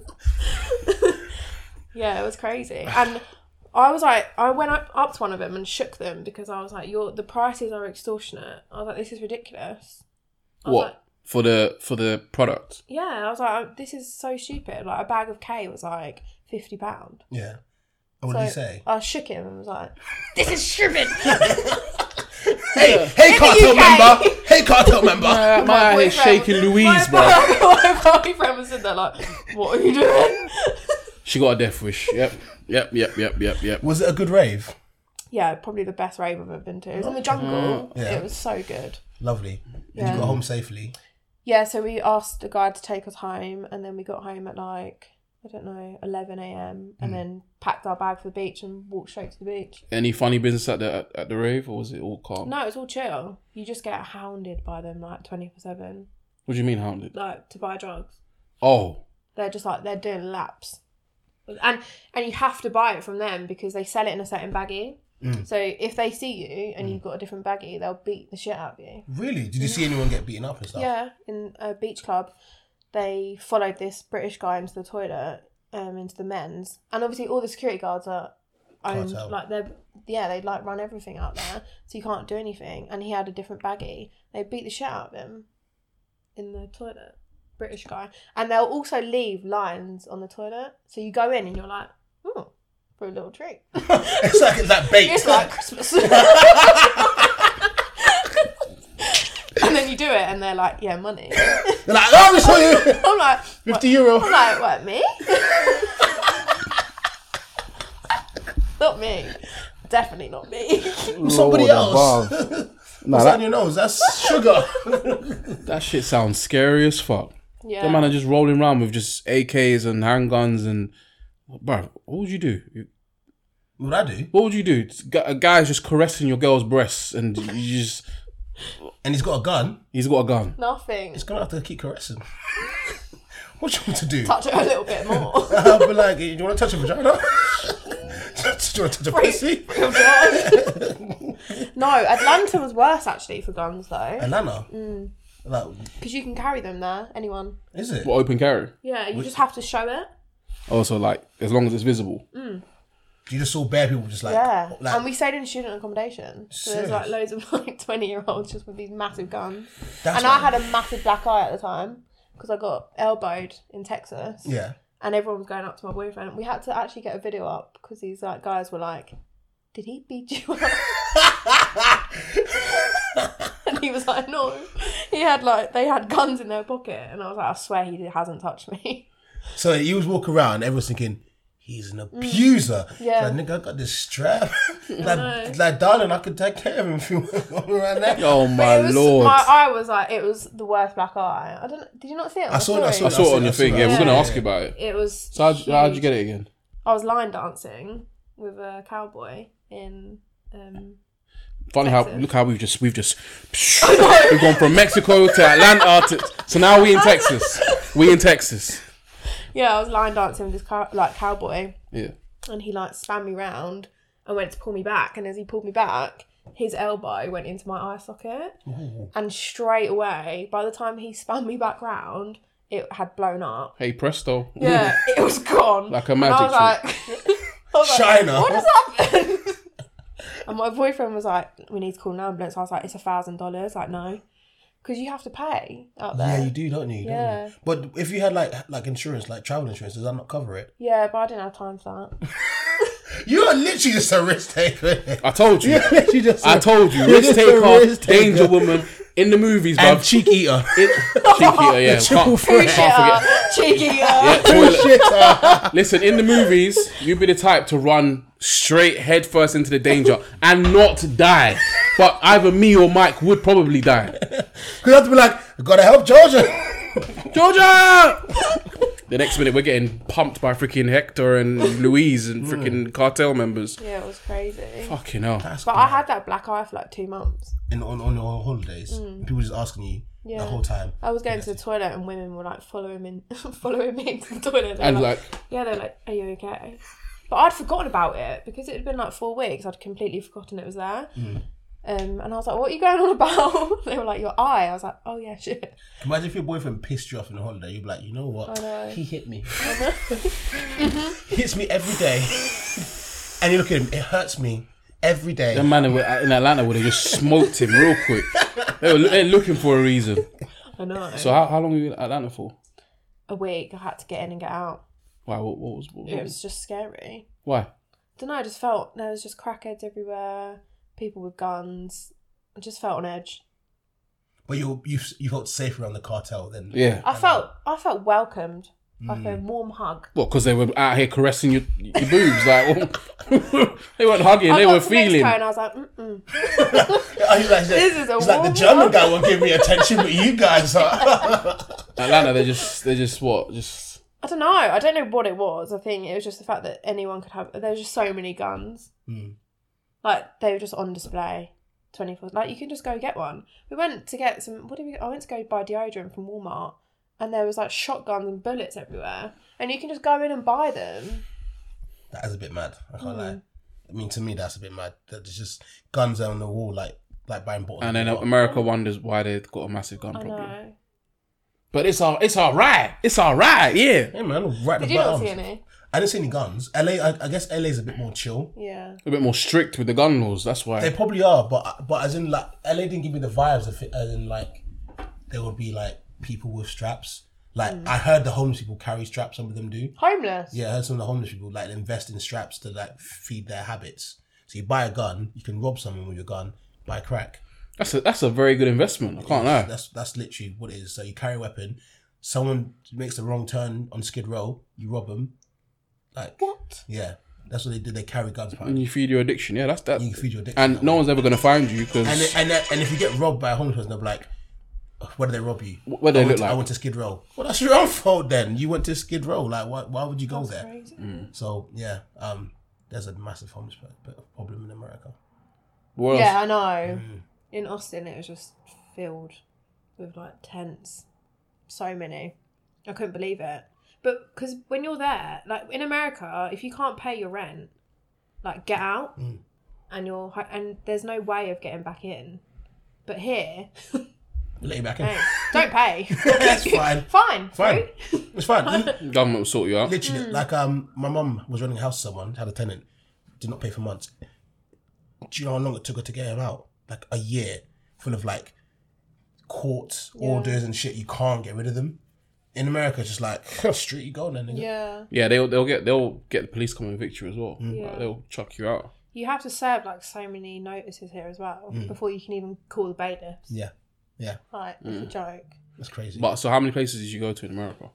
C: Yeah, it was crazy. And I was like, I went up, up to one of them and shook them because I was like, "Your the prices are extortionate." I was like, "This is ridiculous." I was
D: What?
C: like,
D: For the for the product?
C: yeah, I was like, "This is so stupid." Like a bag of K was like fifty pound.
B: Yeah. And what did he say?
C: I shook him and was like, "This is stupid."
B: Hey, hey,
C: the
B: cartel
C: U K.
B: member. Hey, cartel member.
D: Uh, my eye is
C: boyfriend-
D: shaking Louise,
C: my,
D: bro.
C: My boyfriend was sitting there like, "What are you doing?"
D: She got a death wish. Yep. Yep, yep, yep, yep, yep.
B: Was it a good rave?
C: Yeah, probably the best rave I've ever been to. It was in the jungle.
B: Yeah.
C: It was so good.
B: Lovely. Did
C: Yeah.
B: you got home safely?
C: Yeah, so we asked the guy to take us home, and then we got home at like I don't know, eleven a.m. and then packed our bag for the beach and walked straight to the beach.
D: Any funny business at the at, at the rave, or was it all calm?
C: No, it's all chill. You just get hounded by them like twenty-four seven,
D: What do you mean hounded?
C: like to buy drugs.
D: Oh,
C: They're just like, they're doing laps. And and you have to buy it from them because they sell it in a certain baggie. So if they see you and you've got a different baggie, they'll beat the shit out of you.
B: Really? Did you see anyone get beaten up and stuff?
C: Yeah, in a beach club, they followed this British guy into the toilet, um, into the men's, and obviously all the security guards are owned,
B: Cartel.
C: like they're yeah, they like run everything out there, so you can't do anything. And he had a different baggie. They beat the shit out of him in the toilet, British guy, and they'll also leave lines on the toilet, so you go in and you're like, oh, for a little treat.
B: It's like it's like bait.
C: It's like Christmas. And then you do it, and they're like, "Yeah, money."
B: They're like, oh, we saw you.
C: I'm like,
B: Fifty euro.
C: I'm like, what, me? Not me. Definitely not me.
B: Somebody
D: Lord
B: else.
D: above. Nah,
B: What's
D: that,
B: on your nose? That's sugar.
D: that shit sounds scary as fuck.
C: Yeah.
D: Them man are just rolling around with just A Ks and handguns and, bro, what would you do?
B: What would I do?
D: What would you do? A guy's just caressing your girl's breasts and you just,
B: And he's got a gun.
D: he's got a gun.
C: Nothing.
B: He's gonna have to keep caressing. What do you want to do?
C: Touch it a little bit more.
B: I'll be like, do you want to touch a vagina? Do you want to touch a pussy?
C: No, Atlanta was worse actually for guns though,
B: Atlanta.
C: Mm.
B: Like,
C: because you can carry them there. Anyone?
B: is it?
D: What, open carry?
C: Yeah, you just have to show it.
D: Also, like, as long as it's visible.
B: You just saw bare people just like,
C: Yeah,
B: like
C: and we stayed in student accommodation, so there's like loads of like twenty year olds just with these massive guns.
B: that's
C: And I
B: what-
C: had a massive black eye at the time because I got elbowed in Texas.
B: yeah.
C: And everyone was going up to my boyfriend. We had to actually get a video up because these like guys were like, "Did he beat you up?" And he was like, "No." He had like they had guns in their pocket, and I was like, "I swear he hasn't touched me."
B: So you was walking around, everyone's thinking, he's an abuser.
C: Mm. Yeah.
B: Like, nigga, I got this strap.
C: know.
B: like, like, darling, I could take care of him if you want around there.
D: Oh my
C: It was,
D: lord.
C: my eye was like it was the worst black eye. I don't. Did you not see it? On
B: I
C: the
B: saw it, I
C: story?
B: saw
D: I saw it on your
B: I saw
D: thing.
B: that.
D: Yeah, we're going to
C: Yeah.
D: ask you about it.
C: It was.
D: So, how'd, how'd you
C: huge.
D: get it again?
C: I was line dancing with a cowboy in. Um,
D: Funny how
C: Texas.
D: look how we've just we've just we've gone from Mexico to Atlanta to, so now we in Texas. We in Texas.
C: yeah, I was line dancing with this cow- like cowboy,
D: Yeah.
C: and he like spun me round and went to pull me back, and as he pulled me back, his elbow went into my eye socket, and straight away, by the time he spun me back round, it had blown up.
D: Hey presto.
C: Yeah, it was gone.
D: Like a
C: And I
D: magic
C: was like, I was like,
B: China.
C: what just happened? And my boyfriend was like, we need to call an ambulance. I was like, it's a thousand dollars. Like, no, because you have to pay out there.
B: Yeah, you do, don't you? Don't
C: Yeah.
B: you? But if you had like like insurance, like travel insurance, does that not cover it?
C: Yeah, but I didn't have time for that.
B: You are literally just a risk taker.
D: I told you.
B: You're literally just a-
D: I told you.
B: you're
D: Risk
B: just a
D: taker,
B: risk taker.
D: danger woman in the movies,
B: and
D: bruv.
B: cheek eater.
D: It, cheeky eater, yeah.
B: triple
D: Can't,
B: threat.
D: can't forget.
C: Cheeky,
D: Yeah,
C: yeah.
D: toilet.
B: Shitter.
D: Listen, in the movies, you'd be the type to run straight head first into the danger and not die. But either me or Mike would probably die.
B: Because you have to be like, I gotta help Georgia.
D: Georgia! The next minute, we're getting pumped by freaking Hector and Louise and freaking cartel members.
C: Yeah, it was crazy.
D: Fucking hell.
C: But I had that black eye for like two months.
B: And on, on your holidays, people just asking you
C: Yeah.
B: the whole time.
C: I was going to the toilet and women were like following me, following me into the toilet. They were
D: And like,
C: yeah, they're like, "Are you okay?" But I'd forgotten about it because it had been like four weeks. I'd completely forgotten it was there. Um, and I was like, "What are you going on about?" They were like, "Your eye." I was like, "Oh yeah, shit."
B: Imagine if your boyfriend pissed you off on a holiday, you'd be like, you know what?
C: I know.
B: He hit me. He hits me every day. And you look at him, it hurts me every day.
D: them man in Atlanta would have just smoked him real quick. They were they're looking for a reason.
C: I know.
D: So how, how long were you in Atlanta for?
C: A week, I had to get in and get out.
D: Why? What, what was? What,
C: It was just scary.
D: why?
C: Don't know. I just felt there was just crackheads everywhere, people with guns. I just felt on edge.
B: But you you you felt safe around the cartel then.
D: Yeah.
C: I felt I felt welcomed, like a warm hug.
D: What? Because they were out here caressing your your boobs, like they weren't hugging,
C: I
D: they
C: got
D: were
C: to
D: feeling.
C: Mexico and I was like, mm-mm.
B: Oh, he's like,
C: This is a
B: he's like the
C: warm
B: German
C: hug.
B: guy won't give me attention, but you guys are.
D: Atlanta, they just they just what just
C: I I don't know. I don't know what it was. I think it was just the fact that anyone could have. There was just so many guns.
B: Mm.
C: Like they were just on display, twenty four. Like you can just go get one. We went to get some. What did we? I went to go buy deodorant from Walmart, and there was like shotguns and bullets everywhere, and you can just go in and buy them.
B: That is a bit mad. I can't
C: Mm.
B: lie. I mean, to me, that's a bit mad. That there's just guns on the wall, like like buying bottles.
D: And then
B: of water.
D: America wonders why they've got a massive gun
C: I
D: problem.
C: know.
D: But it's all it's all right. It's all right. Yeah.
B: Yeah, man, right.
C: Did
B: the
C: you not
B: arms.
C: see any?
B: I didn't see any guns. L A, I, I guess L A is a bit more chill.
C: Yeah.
D: A bit more strict with the gun laws. That's why.
B: They probably are, but but as in like L A didn't give me the vibes of it. As in like there would be like people with straps. Like
C: Mm.
B: I heard the homeless people carry straps. Some of them do.
C: Homeless.
B: Yeah, I heard some of the homeless people like invest in straps to like feed their habits. So you buy a gun, you can rob someone with your gun, buy crack.
D: That's a that's a very good investment. I can't lie.
B: That's that's literally what it is. So you carry a weapon. Someone makes the wrong turn on Skid Row, you rob them. Like
C: What?
B: yeah, that's what they did. They carry guns.
D: And
B: Apparently.
D: you feed your addiction. Yeah, that's that.
B: You can feed your addiction.
D: And no one's ever gonna find you because
B: And and then- and if you get robbed by a homeless person, they'll be like, "Where did they rob you?
D: What do they
B: I went
D: look
B: to-
D: like?"
B: I went to Skid Row. Well, that's your own fault then. You went to Skid Row. Like, why? Why would you go there?
C: Crazy.
B: So yeah, um, there's a massive homeless pe- pe- problem in America.
D: what else?
C: Yeah, I know.
B: Mm.
C: In Austin, it was just filled with like tents. So many. I couldn't believe it. But because when you're there, like in America, if you can't pay your rent, like get out,
B: Mm.
C: and you're ho- and there's no way of getting back in. But here,
B: Let you back in.
C: hey, don't pay.
B: That's fine.
C: Fine.
B: Fine.
C: free.
B: It's fine.
D: Government will sort you out.
B: Literally, like um, my mum was renting a house to someone, had a tenant, did not pay for months. Do you know how long it took her to get him out? Like a year, full of like court
C: Yeah.
B: orders and shit. You can't get rid of them. In America, it's just like street you go then. nigga.
C: Yeah.
D: Yeah, they'll they'll get they'll get the police come and evict you as well.
B: Mm.
C: Yeah.
D: Like, they'll chuck you out.
C: You have to serve like so many notices here as well before you can even call the bailiffs.
B: Yeah, yeah,
C: Like, it's a joke.
B: that's crazy.
D: But so how many places did you go to in America?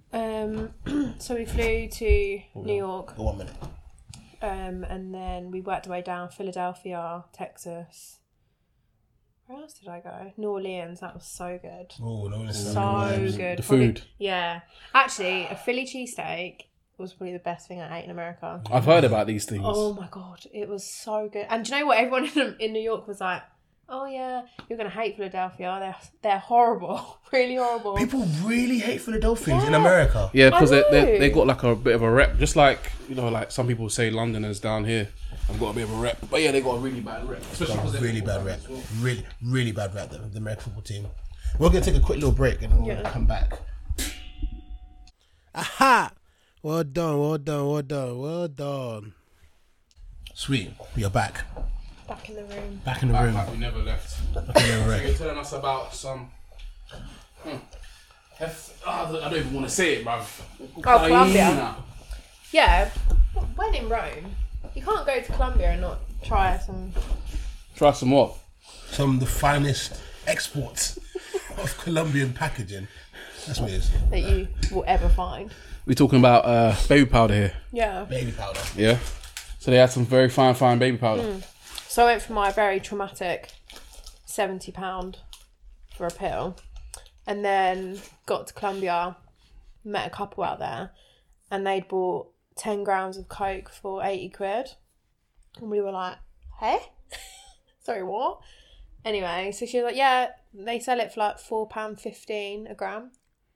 C: Um, so we flew to New York,
B: Go one minute.
C: um, and then we worked our way down Philadelphia, Texas. Where else did I go? New Orleans. That was so good.
B: Oh no, this is
C: So good.
D: The
C: Probably-
D: food.
C: yeah. Actually, a Philly cheesesteak was probably the best thing I ate in America.
D: I've heard about these things.
C: Oh my god, it was so good. And do you know what? Everyone in, in New York was like, "Oh yeah, you're gonna hate Philadelphia. They're they're horrible, really horrible."
B: People really hate Philadelphians in
C: Yeah.
B: America.
D: Yeah, because
C: I
D: they, they
C: know.
D: they got like a bit of a rep, just like you know, like some people say Londoners down here have got a bit of a rep, but yeah, they got a really bad rep, especially
B: Got
D: 'cause
B: a
D: they're
B: really bad
D: football
B: rep.
D: fans as well.
B: Really, really bad rep. The, the American football team. We're gonna take a quick little break and then we'll
C: Yeah.
B: come back. Aha! Well done, well done, well done, well done. Sweet, we are back.
C: Back in the room.
B: Back in the
D: Back
B: room.
D: like we never left.
B: Back in the
D: You're
B: room.
D: telling us about some. Hmm, hef- ah, I don't even want to say it, bruv.
C: Oh, Colombia. Yeah, when in Rome, you can't go to Colombia and not try some.
D: Try some more.
B: Some of the finest exports of Colombian packaging. That's what it is.
C: That you will ever find.
D: We're talking about uh, baby powder here.
C: Yeah.
B: Baby powder.
D: Yeah. So they had some very fine, fine baby powder.
C: So I went for my very traumatic seventy pound for a pill, and then got to Colombia, met a couple out there, and they'd bought ten grams of coke for eighty quid, and we were like, "Hey, sorry, what?" Anyway, so she was like, "Yeah, they sell it for like four pound fifteen a gram."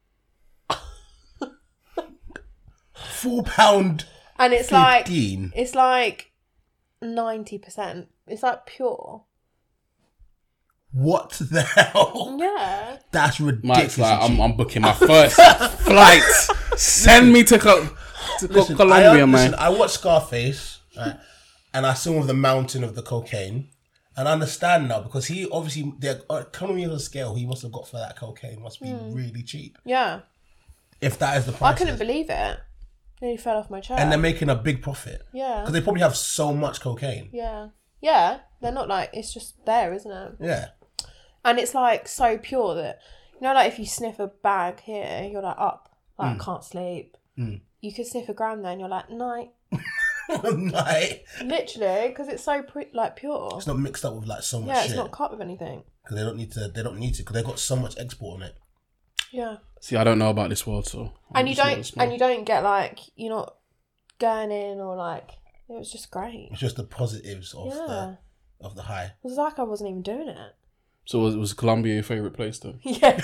B: Four pound
C: And it's like
B: fifteen.
C: it's like ninety percent. It's like pure.
B: What the hell?
C: Yeah.
B: That's ridiculous.
D: Mike's like, I'm, I'm booking my first flight. Send me to, Co- to Co-
B: Listen,
D: Colombia,
B: I, uh,
D: man.
B: listen, I watched Scarface, right, and I saw the mountain of the cocaine, and I understand now because he obviously the economy of the scale he must have got for that cocaine must be really cheap.
C: Yeah.
B: If that is the price,
C: I couldn't believe it. Nearly fell off my chair.
B: and they're making a big profit
C: yeah.
B: because they probably have so much cocaine.
C: Yeah. Yeah. They're not like, it's just there, isn't it?
B: Yeah,
C: And it's like so pure that, you know, like if you sniff a bag here, you're like up, like I can't sleep.
B: Mm.
C: You could sniff a gram there and you're like, night.
B: like,
C: Literally, because it's so pre- like pure.
B: it's not mixed up with like so much
C: Yeah,
B: shit
C: it's not cut with anything.
B: because they don't need to. They don't need to because they've got so much export on it.
C: Yeah.
D: See, I don't know about this world, so. I'm
C: And you
D: just not
C: don't,
D: as smart.
C: and you don't get like you're not going in or like it was just great.
B: It's just the positives of
C: Yeah.
B: the of the high.
C: It was like I wasn't even doing it.
D: So was, was Colombia your favourite place though?
C: Yeah.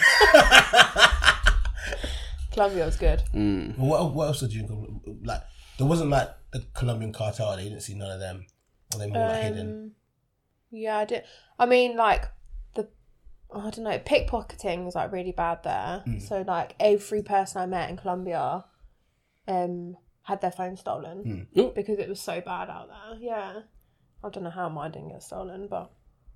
C: Colombia was good.
D: Mm.
B: Well, what, what else did you like? There wasn't like the Colombian cartel. They didn't see none of them. Or they more like hidden.
C: Um, yeah, I did. I mean, like the I don't know, pickpocketing was like really bad there.
B: Mm.
C: So like every person I met in Colombia, um, had their phone stolen
D: Mm.
C: because it was so bad out there. Yeah, I don't know how mine didn't get stolen, but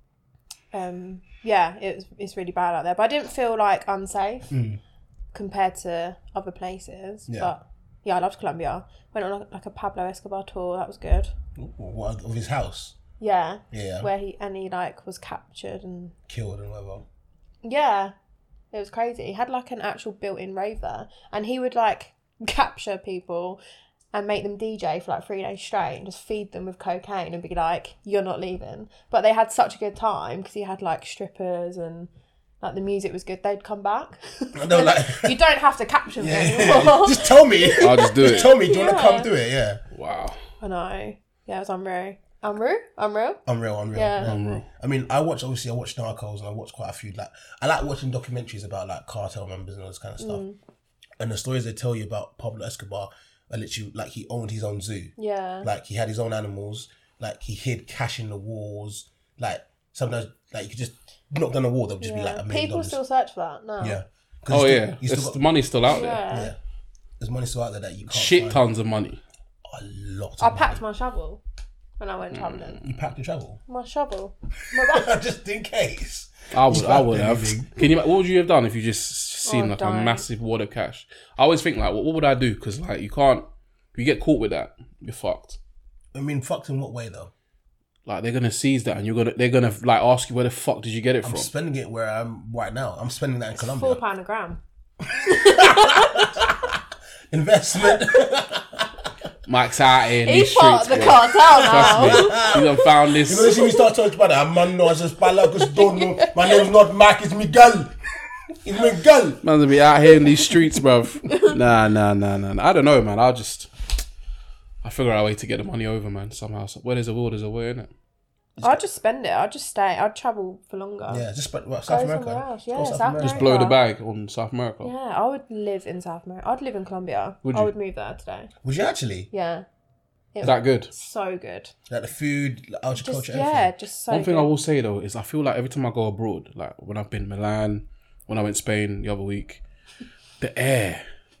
C: um, yeah, it was it's really bad out there. But I didn't feel like unsafe
B: Mm.
C: compared to other places.
B: Yeah.
C: But yeah, I loved Colombia. Went on like a Pablo Escobar tour. That was good.
B: What of his house?
C: Yeah.
B: Yeah,
C: Where he and he like was captured and
B: killed and whatever.
C: yeah, it was crazy. He had like an actual built-in rave there, and he would like capture people and make them D J for like three days straight and just feed them with cocaine and be like, "You're not leaving." But they had such a good time because he had like strippers and like the music was good. They'd come back.
B: I know, like
C: You don't have to capture me anymore.
B: just tell me.
D: I'll just do
B: Just
D: it.
B: tell me. Do you want to
C: Yeah.
B: come do it? Yeah.
D: Wow.
C: I know. Yeah, it was unreal. Unreal? Unreal?
B: Unreal, unreal.
C: Yeah.
D: Unreal.
B: I mean, I watch obviously I watch Narcos and I watch quite a few like I like watching documentaries about like cartel members and all this kind of stuff.
C: Mm.
B: And the stories they tell you about Pablo Escobar are literally like he owned his own zoo.
C: Yeah.
B: Like he had his own animals. Like he hid cash in the walls. Like sometimes like you could just knock down the wall, there'll just be like
C: yeah.
B: a million
C: People
B: dollars.
C: still search for that now.
B: Yeah. 'Cause
D: Oh
B: you
D: yeah,
B: still, you still
D: it's,
B: got,
D: the money's still out there.
C: Yeah.
B: yeah. There's money still out there that you can't
D: Shit
B: find.
D: tons of money.
B: A lot. Of
C: I
B: money.
C: packed my shovel when I went travelling.
B: You packed your travel
C: My shovel. My bag.
B: just in case.
D: I would, I
B: packed
D: would have.
B: everything.
D: Can you? What would you have done if you just seen
C: Oh,
D: like a
C: don't.
D: massive wad of cash? I always think like, what, what would I do? Because like you can't. If you get caught with that, you're fucked.
B: I mean, fucked in what way though?
D: Like they're gonna seize that, and you're gonna they're gonna like ask you where the fuck did you get it
B: I'm
D: from?
B: spending it where I'm right now. I'm spending that in Colombia.
C: Four pound a gram.
B: Investment.
D: Mike's out here in
C: He's
D: these
C: part
D: streets,
C: of the
D: bro.
C: cartel now.
D: Trust me, you done found
B: You know,
D: this.
B: they see me start talking about that. Man, no, I just Palacos don't know. My name's not Mike, it's Miguel. It's Miguel.
D: Man's gonna be out here in these streets, bruv. Nah, nah, nah, nah. nah. I don't know, man. I'll just I figure out a way to get the money over, man. Somehow, so, where there's a will, there's a way, innit?
C: I'd just spend it. I'd just stay. I'd travel for longer.
B: Yeah, just but what, South
C: Go
B: America.
C: somewhere else. Yeah,
B: Oh,
C: South
B: America.
D: Just blow the
C: America.
D: bag on South America.
C: Yeah, I would live in South America. I'd live in Colombia.
D: Would
C: I
D: you?
C: would move there today.
B: Would you actually?
C: Yeah. It
D: Is that good?
C: so good.
B: Like the food, like
C: Just
B: agriculture,
C: yeah,
B: everything.
C: just so
D: One thing
C: good.
D: I will say though is I feel like every time I go abroad, like when I've been Milan, when I went Spain the other week, the air,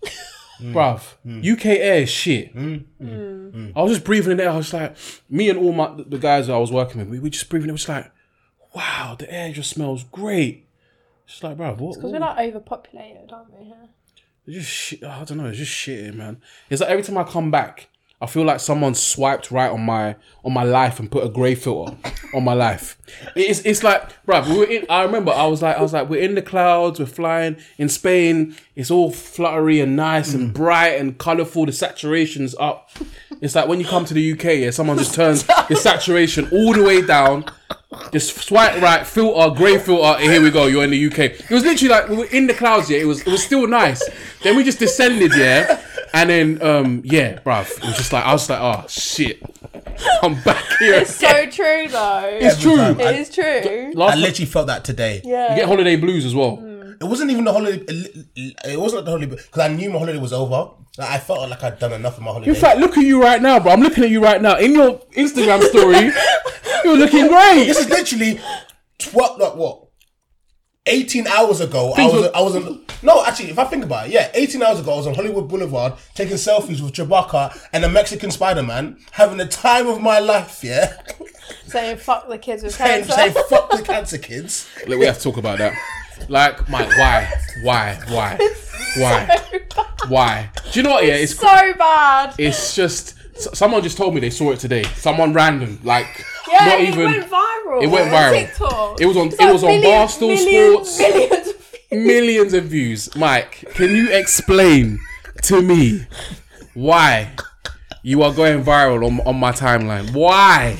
D: bruv, U K air is shit.
C: Mm.
D: I was just breathing in the air. I was like, me and all my the guys that I was working with, we were just breathing. It was like, wow, the air just smells great. It's like, bruv, what?
C: Because we're
D: what-
C: like overpopulated, aren't we? Here?
D: It's just shit. I don't know. It's just shit, man. It's like every time I come back, I feel like someone swiped right on my on my life and put a grey filter on my life. It's it's like, bruv, we were in. I remember I was like I was like we're in the clouds. We're flying in Spain. It's all fluttery and nice and bright and colourful. The saturation's up. It's like when you come to the U K, yeah, someone just turns the saturation all the way down. Just swipe right, filter, grey filter. Here we go. You're in the U K. It was literally like we were in the clouds. Yeah, it was. It was still nice. Then we just descended. Yeah, and then um, yeah, bruv. It was just like I was like, oh shit, I'm back here.
C: It's so true, though.
D: It's true.
B: time.
C: It
B: I-
C: is true.
B: I
D: Last
B: literally felt that today.
C: Yeah.
D: you get holiday blues as well.
B: It wasn't even the holiday. It wasn't the holiday because I knew my holiday was over. Like, I felt like I'd done enough of my holiday.
D: In fact, look at you right now, bro. I'm looking at you right now in your Instagram story. You're looking great.
B: this is literally twelve. Like what? Eighteen hours ago, I
D: Things
B: was
D: were-
B: I was on. No, actually, if I think about it, yeah, eighteen hours ago, I was on Hollywood Boulevard taking selfies with Chewbacca and a Mexican Spider-Man, having the time of my life. Yeah,
C: Saying fuck the kids with
B: saying,
C: cancer.
B: saying fuck the cancer kids.
D: Look, we have to talk about that. Like, Mike, why, why, why, why, why? Do you know what? Yeah, it's
C: so bad.
D: it's just s- someone just told me they saw it today. Someone random, like
C: Yeah,
D: not
C: it
D: even.
C: went viral.
D: It went
C: on
D: viral.
C: TikTok.
D: It was on-
C: It's
D: it was on
C: millions,
D: Barstool
C: millions,
D: Sports.
C: Millions of views.
D: Millions of views. Mike, can you explain to me why you are going viral on, on my timeline? Why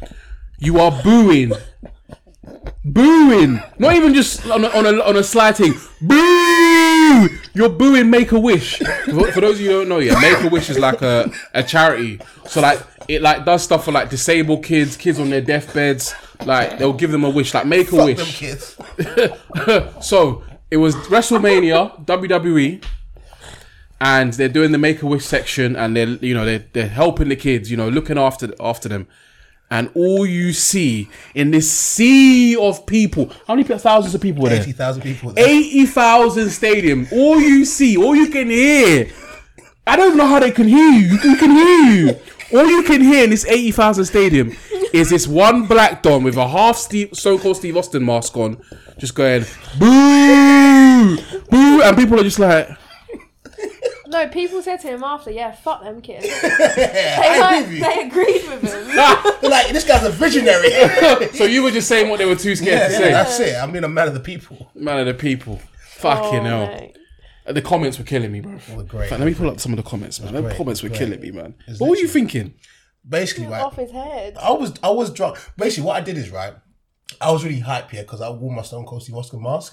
D: you are booing, booing, not even just on a, on a, on a slight thing, boo. boo! You're booing Make-A-Wish. For, for those of you who don't know, yeah, Make-A-Wish is like a, a charity. So like it like does stuff for like disabled kids, kids on their deathbeds. Like they'll give them a wish, like Make-A-Wish.
B: Fuck them kids.
D: So it was WrestleMania, W W E, and they're doing the Make-A-Wish section, and they're you know they're they're helping the kids, you know, looking after after them. And all you see in this sea of people, how many thousands of people were there?
B: eighty thousand people there.
D: eighty thousand stadium. All you see, all you can hear. I don't know how they can hear you. You can hear you. All you can hear in this eighty thousand stadium is this one black don with a half Steve, so-called Steve Austin mask on, just going, boo, boo. And people are just like...
C: No, people said to him after, yeah, fuck them kids.
B: Yeah,
C: They,
B: I
C: like,
B: agree with you.
C: they agreed with him.
B: They're like, this guy's a visionary.
D: So you were just saying what they were too scared
B: Yeah,
D: to
B: yeah,
D: say.
B: that's it. I'm being a man of the people.
D: Man of the people. Fucking
C: Oh,
D: hell.
C: mate.
D: The comments were killing me, bro.
B: were great.
D: Let me pull up some of the comments, man. The
B: great,
D: comments
B: it
D: were
B: was
D: killing
B: great.
D: me, man.
B: It's
D: What were you
B: literally-
D: thinking?
B: Basically, right.
C: Off his head.
B: I was I was drunk. Basically, what I did is right. I was really hyped here because I wore my Stone Cold Steve Austin mask.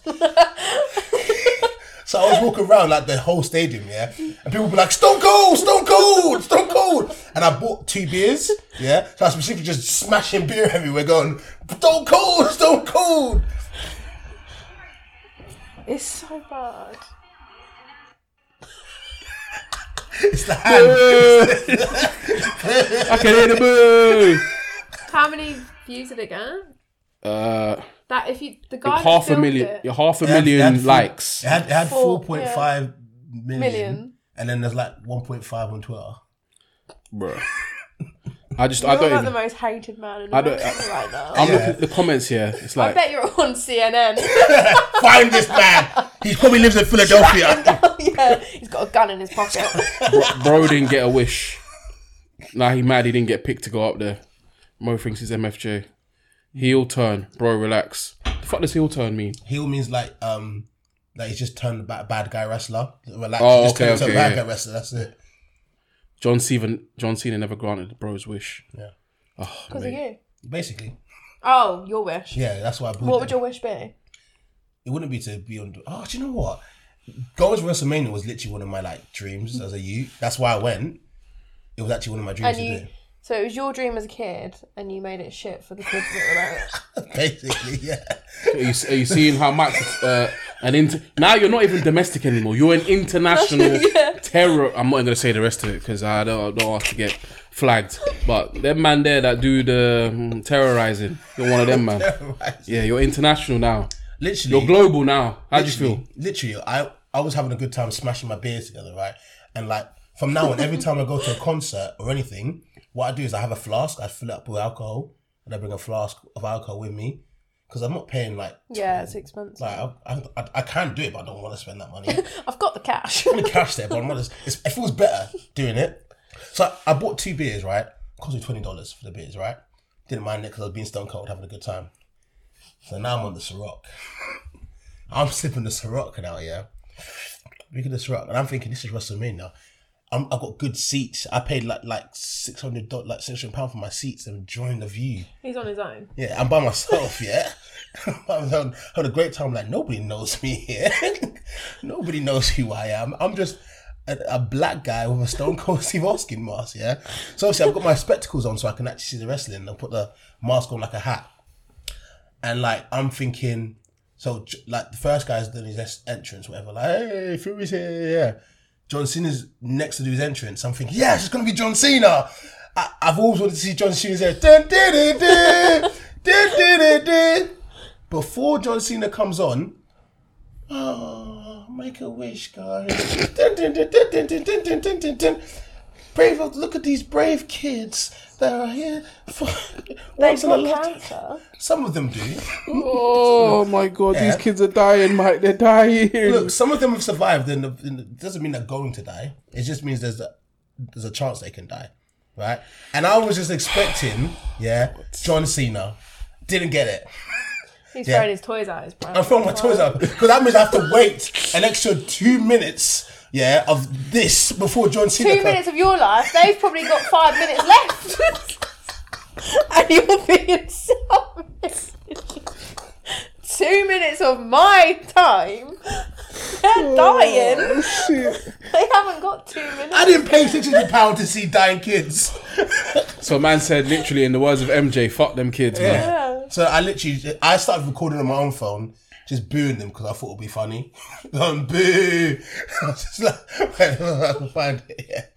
B: So I was walking around like the whole stadium, yeah, and people would be like, "Stone Cold, Stone Cold, Stone Cold," and I bought two beers, yeah. So I was specifically just smashing beer everywhere, going, "Stone Cold, Stone Cold."
C: It's so bad.
B: It's the hand.
D: I can hear the boo.
C: How many views did it get?
D: Uh,
C: That if you the guy
D: half
C: that
D: a
C: filmed
D: million.
C: it,
D: Yeah, half a
B: It had- it
D: million
B: had four-
D: likes.
B: It had it had
C: Four,
B: four point five million,
C: Million.
B: and then there's like one point five on Twitter.
D: Bro. I just,
C: you're
D: I don't
C: like
D: even.
C: the most hated man in
D: I don't-
C: America right now.
D: I'm
B: Yeah.
D: looking at the comments here. It's
C: I
D: like,
C: bet you're on C N N.
B: Find this man. He probably lives in Philadelphia.
C: Yeah, he's got a gun in his pocket.
D: bro, bro didn't get a wish. Nah, he mad he didn't get picked to go up there. Mo thinks he's M F J. Heel turn. Bro, relax. The fuck does heel turn mean?
B: Heel means like um like he's just turned a bad, bad guy wrestler. Relax,
D: Oh,
B: he just
D: okay,
B: turned into
D: okay,
B: a bad
D: yeah.
B: guy wrestler. That's it.
D: John Cena, John Cena never granted bro's wish.
B: Yeah,
D: Oh,
C: Because of
D: mate.
C: you.
B: basically.
C: Oh, your wish.
B: Yeah, that's why I booed
C: What
B: them.
C: would your wish be?
B: It wouldn't be to be on. Oh, do you know what? Going to WrestleMania was literally one of my like dreams as a youth. That's why I went. It was actually one of my dreams
C: And
B: to
C: you,
B: do.
C: so it was your dream as a kid, and you made it shit for the kids that were like,
B: Basically, yeah.
D: Are you, are you seeing how much uh, an inter- now you're not even domestic anymore. You're an international
C: Yeah.
D: terror. I'm not going to say the rest of it because I don't, I don't want to get flagged. But them man there that do the um, terrorizing, you're one of them, man.
B: Right.
D: Yeah, you're international now.
B: Literally,
D: You're global now. How do you
B: literally,
D: feel?
B: Literally, I, I was having a good time smashing my beers together, right? And like from now on, every time I go to a concert or anything, what I do is I have a flask, I fill it up with alcohol, and I bring a flask of alcohol with me because I'm not paying like
C: yeah, it's expensive.
B: like I, I, I can do it, but I don't want to spend that money.
C: I've got the cash.
B: I'm gonna cash there, but I'm not. Just, it's, it feels better doing it. So I, I bought two beers, right? It cost me twenty dollars for the beers, right? Didn't mind it because I was being stone cold, having a good time. So now I'm on the Ciroc. I'm sipping the Ciroc now, yeah. Look at the Ciroc, and I'm thinking this is WrestleMania. I'm, I've got good seats. I paid like like six hundred dollars, like six hundred pounds for my seats and enjoying the view.
C: He's on his own.
B: Yeah, I'm by myself, yeah. I'm having, having a great time. Like, nobody knows me here. Nobody knows who I am. I'm just a, a black guy with a Stone Cold Steve Austin mask, yeah. So obviously I've got my spectacles on so I can actually see the wrestling. I'll put the mask on like a hat. And like, I'm thinking, so j- like the first guy's doing his entrance, whatever. Like, hey, Fury's here, yeah. John Cena's next to do his entrance. I'm thinking, yes, it's going to be John Cena. I, I've always wanted to see John Cena's there. Dun, dun, dun, dun, dun, dun, dun, dun. Before John Cena comes on, oh, make a wish, guys. Dun, dun, dun, dun, dun, dun, dun, dun, dun, dun. Brave, look at these brave kids that are here for once in a
C: got
B: lifetime.
C: cancer.
B: Some of them do.
D: Oh my god,
B: Yeah.
D: these kids are dying, Mike. They're dying.
B: Look, some of them have survived, and it doesn't mean they're going to die. It just means there's a there's a chance they can die, right? And I was just expecting, yeah, John Cena. Didn't get it.
C: He's
B: Yeah.
C: throwing his toys out his pram.
B: I'm throwing my toys out because that means I have to wait an extra two minutes, yeah, of this before John Cena.
C: Two
B: comes.
C: minutes of your life, they've probably got five minutes left. And you're being selfish. Two minutes of my time, They're dying.
B: Oh, shit.
C: They haven't got two minutes.
B: I didn't pay six hundred pounds to see dying kids.
D: So man said, literally, in the words of M J, fuck them kids, man.
C: Yeah.
B: So I literally, I started recording on my own phone, just booing them because I thought it'd be funny. Going boo. I was just like, wait, I can find it. Yeah.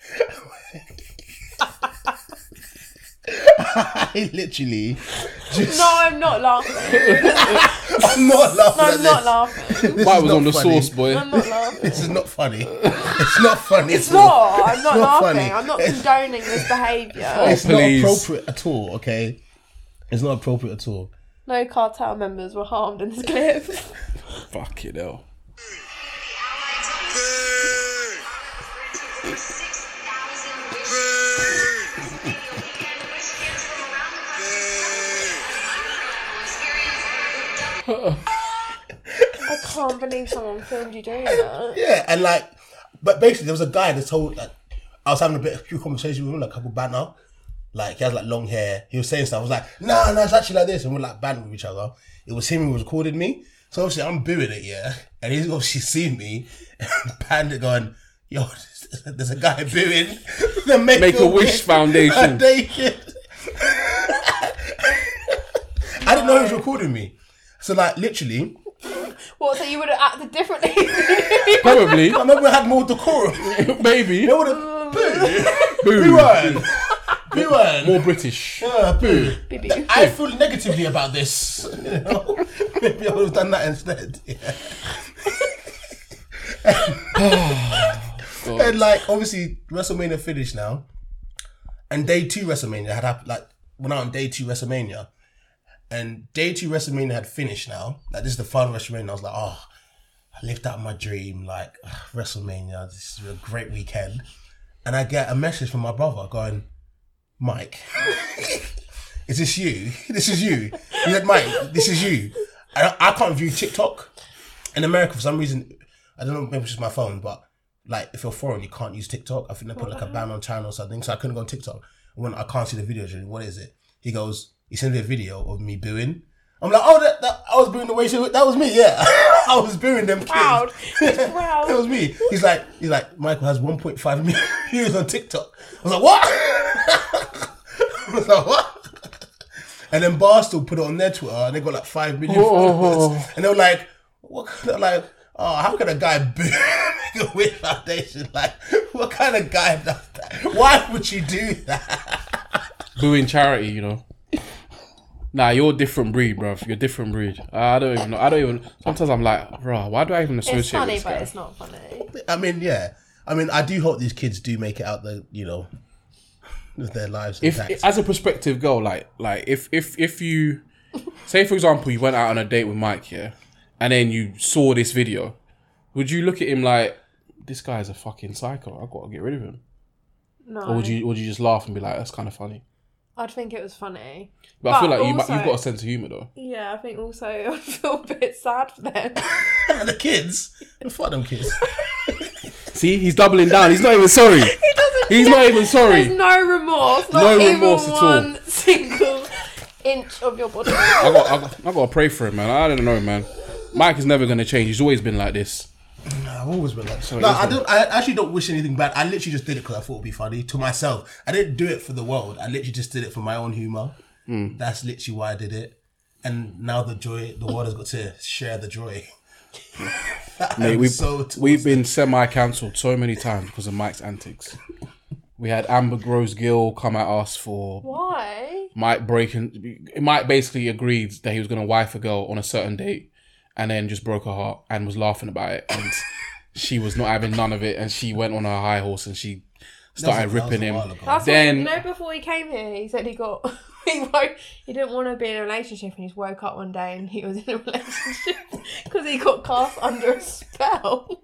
B: I literally just.
C: No, I'm not laughing.
B: I'm not laughing.
C: No,
B: at
C: I'm not
B: this.
C: laughing.
B: This
D: Mike
B: is
D: was
B: not
D: on the
B: funny.
D: sauce, boy.
C: I'm not laughing.
B: This is not funny. It's not funny.
C: It's
B: at all.
C: not. I'm not
B: It's not
C: laughing.
B: funny.
C: I'm not
B: It's-
C: condoning this behaviour.
B: It's
D: Please.
B: not appropriate at all. Okay, it's not appropriate at all.
C: No cartel members were harmed in this clip.
D: Fuck it, hell.
C: I can't believe someone filmed you doing that.
B: Yeah, and like, but basically, there was a guy that told like I was having a bit of a few conversation with him, like a couple banter. Like he has like long hair. He was saying stuff. I was like, no, nah, no, it's actually like this, and we're like banter with each other. It was him who was recording me. So obviously I'm booing it, yeah, and he's obviously seen me and panned it, going, yo, there's a guy booing the Make,
D: Make a Wish Foundation.
B: naked. I didn't know he was recording me. So like literally,
C: What, so you would have acted differently?
D: Probably.
B: I remember I had more decorum.
D: Maybe.
B: They would have boo.
D: Boo.
B: Boo one. Boo one.
D: More British.
B: Uh, boo.
C: Baby.
B: I feel negatively about this. You know? Maybe I would have done that instead. Yeah.
D: God.
B: And like obviously WrestleMania finished now. And day two WrestleMania had happened, like went out on day two WrestleMania. And day two WrestleMania had finished now. Like this is the final WrestleMania. I was like, oh, I lived out my dream. Like ugh, WrestleMania, this is a great weekend. And I get a message from my brother going, Mike, is this you? This is you. He said, Mike, this is you. I, I can't view TikTok. In America, for some reason, I don't know, maybe it's just my phone, but like if you're foreign, you can't use TikTok. I think they put like a ban on China or something, so I couldn't go on TikTok. When I can't see the videos, what is it? He goes, he sent me a video of me booing. I'm like, oh, that, that I was booing the way she, that was me, yeah. I was booing them kids.
C: Proud. He's proud.
B: That was me. He's like, he's like, Michael has one point five million views on TikTok. I was like, what? I was like, what? And then Barstool put it on their Twitter and they got like five million followers. And they were like, what kind of like, oh, how can a guy boo Make a Wish Foundation? Like, what kind of guy does that? Why would you do that?
D: Booing charity, you know. Nah, you're a different breed, bruv. You're a different breed. I don't even know. I don't even. Sometimes I'm like, bro, why do I even associate
C: It's funny,
D: with this
C: but
D: guy?
C: it's not funny.
B: I mean, yeah. I mean, I do hope these kids do make it out the, you know, with their lives
D: If
B: intact.
D: as a prospective girl, like, like if if if you say, for example, you went out on a date with Mike, yeah, and then you saw this video, would you look at him like, this guy's a fucking psycho? I've got to get rid of him.
C: No.
D: Or would you, or would you just laugh and be like, that's kind of funny?
C: I'd think it was funny.
D: But, I feel
C: But
D: like you, might-
C: also-
D: you've got a sense of humour though.
C: Yeah, I think also I feel a bit sad for them.
B: And the kids, fuck them kids.
D: See, he's doubling down. He's not even sorry.
C: He doesn't
D: He's
C: care.
D: not even sorry.
C: There's no remorse. Not
D: No
C: even
D: remorse at all.
C: one single inch of your body.
D: I got, I got, I got to pray for him, man. I don't know, man. Mike is never gonna change. He's always been like this.
B: I've always been like,
D: So
B: no,
D: it is
B: I
D: then.
B: don't. I actually don't wish anything bad. I literally just did it because I thought it'd be funny to myself. I didn't do it for the world. I literally just did it for my own humor.
D: Hmm.
B: That's literally why I did it. And now the joy, the world has got to share the joy.
D: Mate,
B: I'm
D: we've,
B: so towards
D: we've
B: it.
D: been semi-cancelled so many times because of Mike's antics. We had Amber Rose Gill come at us for
C: Why?
D: Mike breaking. Mike basically agreed that he was going to wife a girl on a certain date, and then just broke her heart and was laughing about it, and she was not having none of it, and she went on her high horse and she started
B: That was a- that was
D: ripping
B: a
D: him.
B: while ago.
C: That's
D: Then-
C: when, you know, before he came here, he said he got he woke, he didn't want to be in a relationship, and he just woke up one day and he was in a relationship because he got cast under a spell.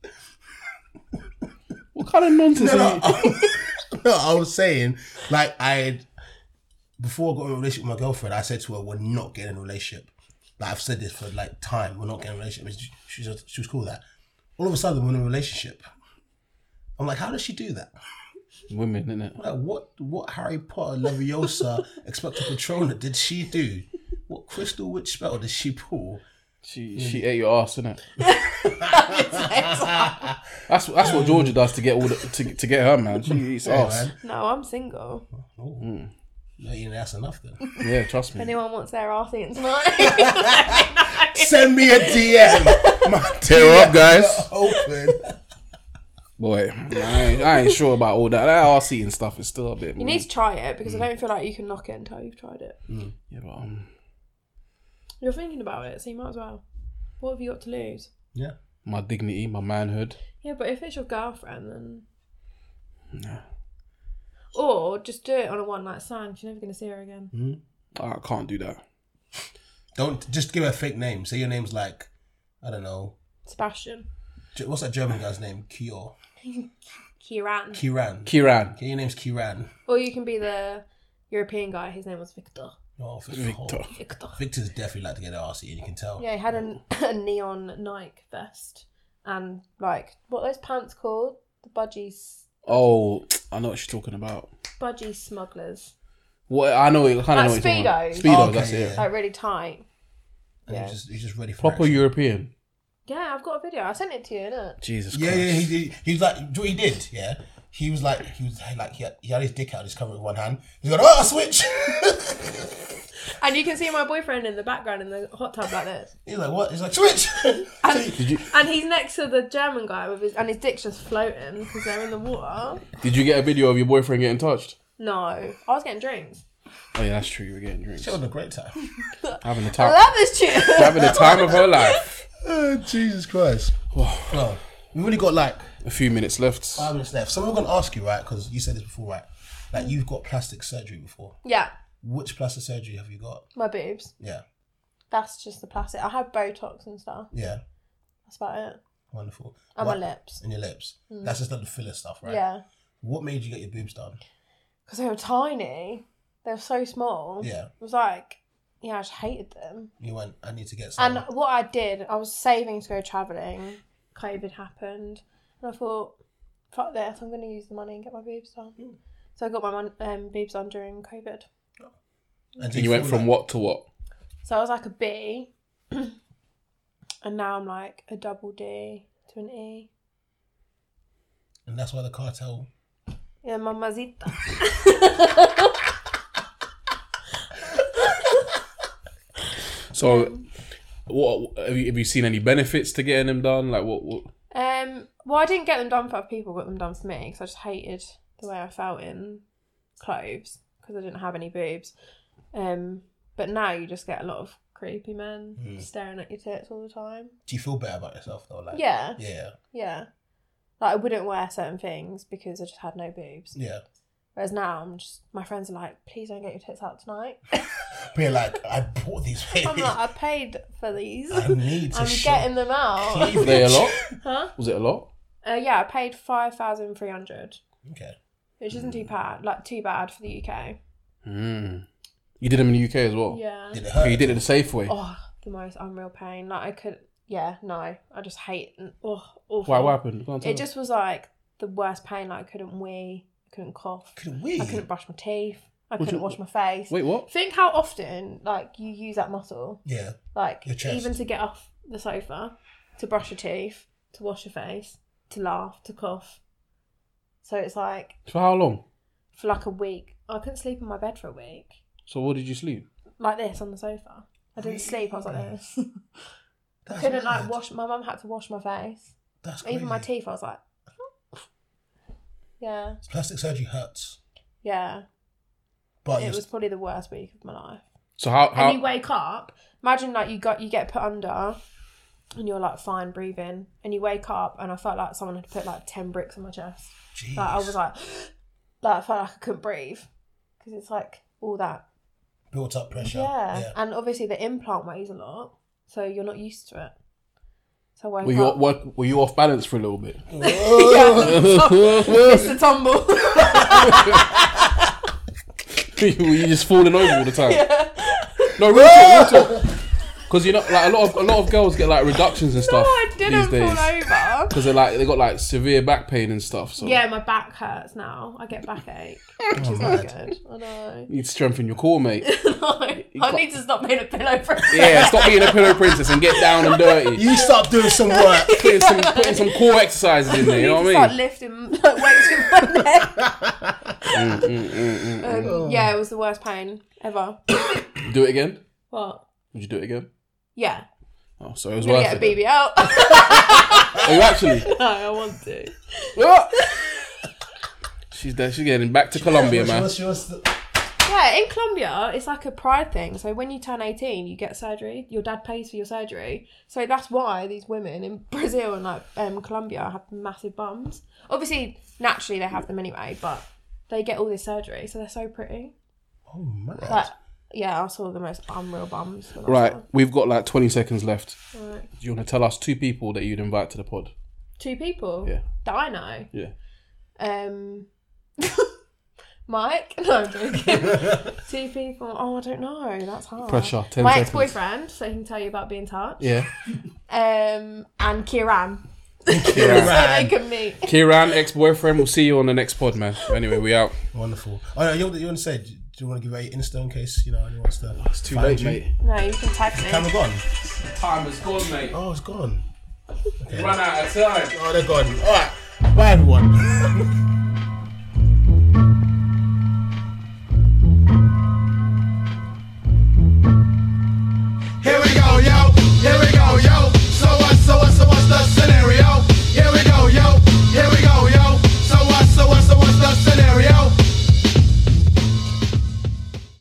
D: What kind of nonsense
B: No,
D: are
B: no,
D: you?
B: I, no, I was saying, like, I before I got in a relationship with my girlfriend, I said to her, we're not getting in a relationship. Like, I've said this for, like, time. We're not getting in a relationship. She, she, was, she was cool with that. All of a sudden, we're in a relationship. I'm like, how does she do that?
D: Women, innit?
B: Like, what what Harry Potter Leviosa Expecto Patronum did she do? What crystal witch spell did she pull?
D: She she ate your ass, innit? that's that's what Georgia does to get all the, to to get her man. She eats
B: Yeah,
D: ass.
B: man.
C: No, I'm single.
B: Oh. Mm. No, you know, that's enough then.
D: Yeah, trust
C: If
D: me.
C: anyone wants their arse eaten tonight,
B: Send me a D M. My
D: Hit her up, guys.
B: Open.
D: Boy, I ain't, I ain't sure about all that. That arse eating stuff is still a bit.
C: you need to try it because I don't feel like you can knock it until you've tried it.
D: Yeah, but um,
C: You're thinking about it, so you might as well. What have you got to lose?
B: Yeah.
D: my dignity, my manhood.
C: Yeah, but if it's your girlfriend, then.
D: Nah.
C: Or just do it on a one night stand. 'Cause you're never going to see her again.
B: Mm-hmm.
D: I can't do that.
B: Don't just give her a fake name. Say your name's like, I don't know.
C: Sebastian.
B: Ge- What's that German guy's name? Kior.
C: Kieran.
B: Kiran.
D: Kiran.
B: Okay, your name's Kiran.
C: Or you can be the European guy. His name was Victor.
B: Oh, Victor.
D: Victor.
C: Victor.
B: Victor's definitely like to get her arse eaten, you can tell.
C: Yeah, he had a, a neon Nike vest. And, like, what are those pants called? The budgies.
D: Oh, I know what you're talking about.
C: Budgie smugglers.
D: What I know, I kind of
C: Like
D: know what you're talking about.
C: Speedos.
D: Speedos,
B: Okay,
D: that's it.
B: yeah.
C: Like, really tight.
B: And
C: Yeah.
B: he's just he's just ready for
D: Proper
B: action.
D: European.
C: Yeah, I've got a video. I sent it to you, innit?
D: Jesus
B: Yeah,
D: Christ.
B: yeah, he did. He was like, do you know what he did? Yeah, he was like, he was like, he had, he had his dick out, he's covering with one hand. He's going, oh, switch.
C: And you can see my boyfriend in the background in the hot tub like this.
B: He's like, what? He's like, switch.
C: And,
D: Did you
C: and he's next to the German guy with his and his dick's just floating because they're in the water.
D: did you get a video of your boyfriend getting touched?
C: No, I was getting drinks.
D: Oh yeah, that's true. You were getting drinks,
B: She had a great time.
D: having the
C: I
D: time,
C: love this chick.
D: having the time of her life.
B: Oh, Jesus Christ. Well, we've only got like
D: A few minutes left.
B: five minutes left. So we're going to ask you, right, because you said this before, right? Like, you've got plastic surgery before.
C: Yeah,
B: Which plastic surgery have you got?
C: my boobs.
B: Yeah.
C: That's just the plastic. I have Botox and stuff.
B: Yeah.
C: That's about it.
B: Wonderful.
C: And
B: What-
C: my lips.
B: And your lips. That's just like the filler stuff, right?
C: Yeah,
B: What made you get your boobs done?
C: because they were tiny. They were so small.
B: Yeah.
C: It was like, yeah, I just hated them.
B: You went, I need to get some.
C: And what I did, I was saving to go travelling. COVID happened. And I thought, fuck this, I'm going to use the money and get my boobs done. So I got my mon- um, boobs done during COVID.
B: and
D: And you went
B: feel
D: from
B: like-
D: what to what?
C: So I was like a B. And now I'm like a double D to an E.
B: And that's why the cartel.
C: Yeah, mamacita.
D: So, what have you, have you seen any benefits to getting them done? Like what? what?
C: Um, well, I didn't get them done for other people, got them done for me because I just hated the way I felt in clothes because I didn't have any boobs. Um, but now you just get a lot of creepy men staring at your tits all the time.
B: Do you feel better about yourself though? Like,
C: Yeah,
B: Yeah.
C: yeah. Like I wouldn't wear certain things because I just had no boobs.
B: Yeah.
C: Whereas now I'm just, my friends are like, please don't get your tits out tonight.
B: But you're like, I bought these babies.
C: I'm like, I paid for these.
B: I need to
C: I'm
B: show
C: getting them out.
D: Was they a lot?
C: Huh?
D: Was it a lot?
C: Uh, yeah, I paid five thousand three hundred,
B: Okay.
C: which isn't too bad. Like too bad for the U K.
D: Mm. You did them in the U K as well.
C: Yeah.
B: Did it
D: Oh,
B: hurt?
D: you did it the safe way.
C: Oh, the most unreal pain. Like I could, yeah, no, I just hate. Oh, awful.
D: Why? What happened? Go on, tell
C: It
D: me.
C: just was like the worst pain. Like I couldn't wee, I couldn't cough,
B: Couldn't we?
C: I couldn't brush my teeth, I
D: Would
C: couldn't
D: you-
C: wash my face.
D: Wait, what?
C: Think how often like you use that muscle,
B: Yeah.
C: like
B: Your chest.
C: even to get off the sofa, to brush your teeth, to wash your face, to laugh, to cough. So it's like
D: For how long?
C: for like a week. I couldn't sleep in my bed for a week.
D: So what did you sleep?
C: Like this on the sofa. I didn't sleep. I was like this. I
B: That's
C: couldn't like
B: mad.
C: wash. My mum had to wash my face.
B: That's crazy.
C: Even my teeth. I was like, yeah,
B: Plastic surgery hurts.
C: yeah.
B: But
C: It
B: you
C: was probably the worst week of my life.
D: So how how
C: And you wake up. Imagine like you got you get put under, and you're like fine breathing, and you wake up, and I felt like someone had put like ten bricks on my chest.
B: Jeez.
C: Like I was like, like I felt like I couldn't breathe because it's like all that.
B: built up pressure.
C: Yeah.
B: Yeah.
C: And obviously the implant weighs a lot, so you're not used to it. So I woke
D: were you
C: up.
D: what, were you off balance for a little bit?
C: It's the tumble.
D: Were you just falling over all the time? No, real talk, real talk. Because you know, like a lot of a lot of girls get like reductions and
C: No,
D: stuff
C: I didn't
D: these days.
C: fall over. better.
D: Because they're like they got like severe back pain and stuff. So
C: Yeah, my back hurts now. I get backache, which is not good. I know.
D: you need to strengthen your core, mate.
C: no, I need to stop being a pillow princess.
D: Yeah, stop being a pillow princess and get down and dirty.
B: You start doing some work.
D: Putting some putting some core exercises in there. You know what I mean?
C: Start lifting like, weights with my neck.
D: Mm, mm, mm, mm.
C: Um, yeah, it was the worst pain ever.
D: Do it again?
C: What?
D: Would you do it again?
C: Yeah.
D: Oh, so it was
C: I'm gonna
D: worth
C: get a
D: it.
C: B B L.
D: Are you actually?
C: No, I want to.
D: She's there. She's getting back to Colombia, man.
B: What's- what's the-
C: Yeah, in Colombia, it's like a pride thing. So when you turn eighteen, you get surgery. Your dad pays for your surgery. So that's why these women in Brazil and like um, Colombia have massive bums. Obviously, naturally they have them anyway, but they get all this surgery, so they're so pretty.
B: Oh man.
C: Like, yeah, I saw the most unreal bums. when I
D: Right,
C: saw them.
D: we've got like twenty seconds left.
C: Right.
D: Do you want to tell us two people that you'd invite to the pod?
C: Two people
D: Yeah.
C: that I know.
D: Yeah.
C: Um, Mike? No, I'm joking. Two people. Oh, I don't know. That's hard.
D: Pressure, ten
C: My
D: seconds.
C: ex-boyfriend, so he can tell you about being touch.
D: Yeah.
C: Um, and Kieran.
D: Kieran.
C: So they can meet.
D: Kieran, ex-boyfriend. We'll see you on the next pod, man. Anyway, we out.
B: Wonderful. Oh, no, you, you want to say? Do you want to give out your Insta in case you know anyone wants to?
D: It's too late, mate.
C: No, you can text me.
B: Camera gone.
D: Time is gone, mate.
B: Oh, it's gone. Okay.
D: Run out of time.
B: Oh, they're gone. All right. Bye, everyone.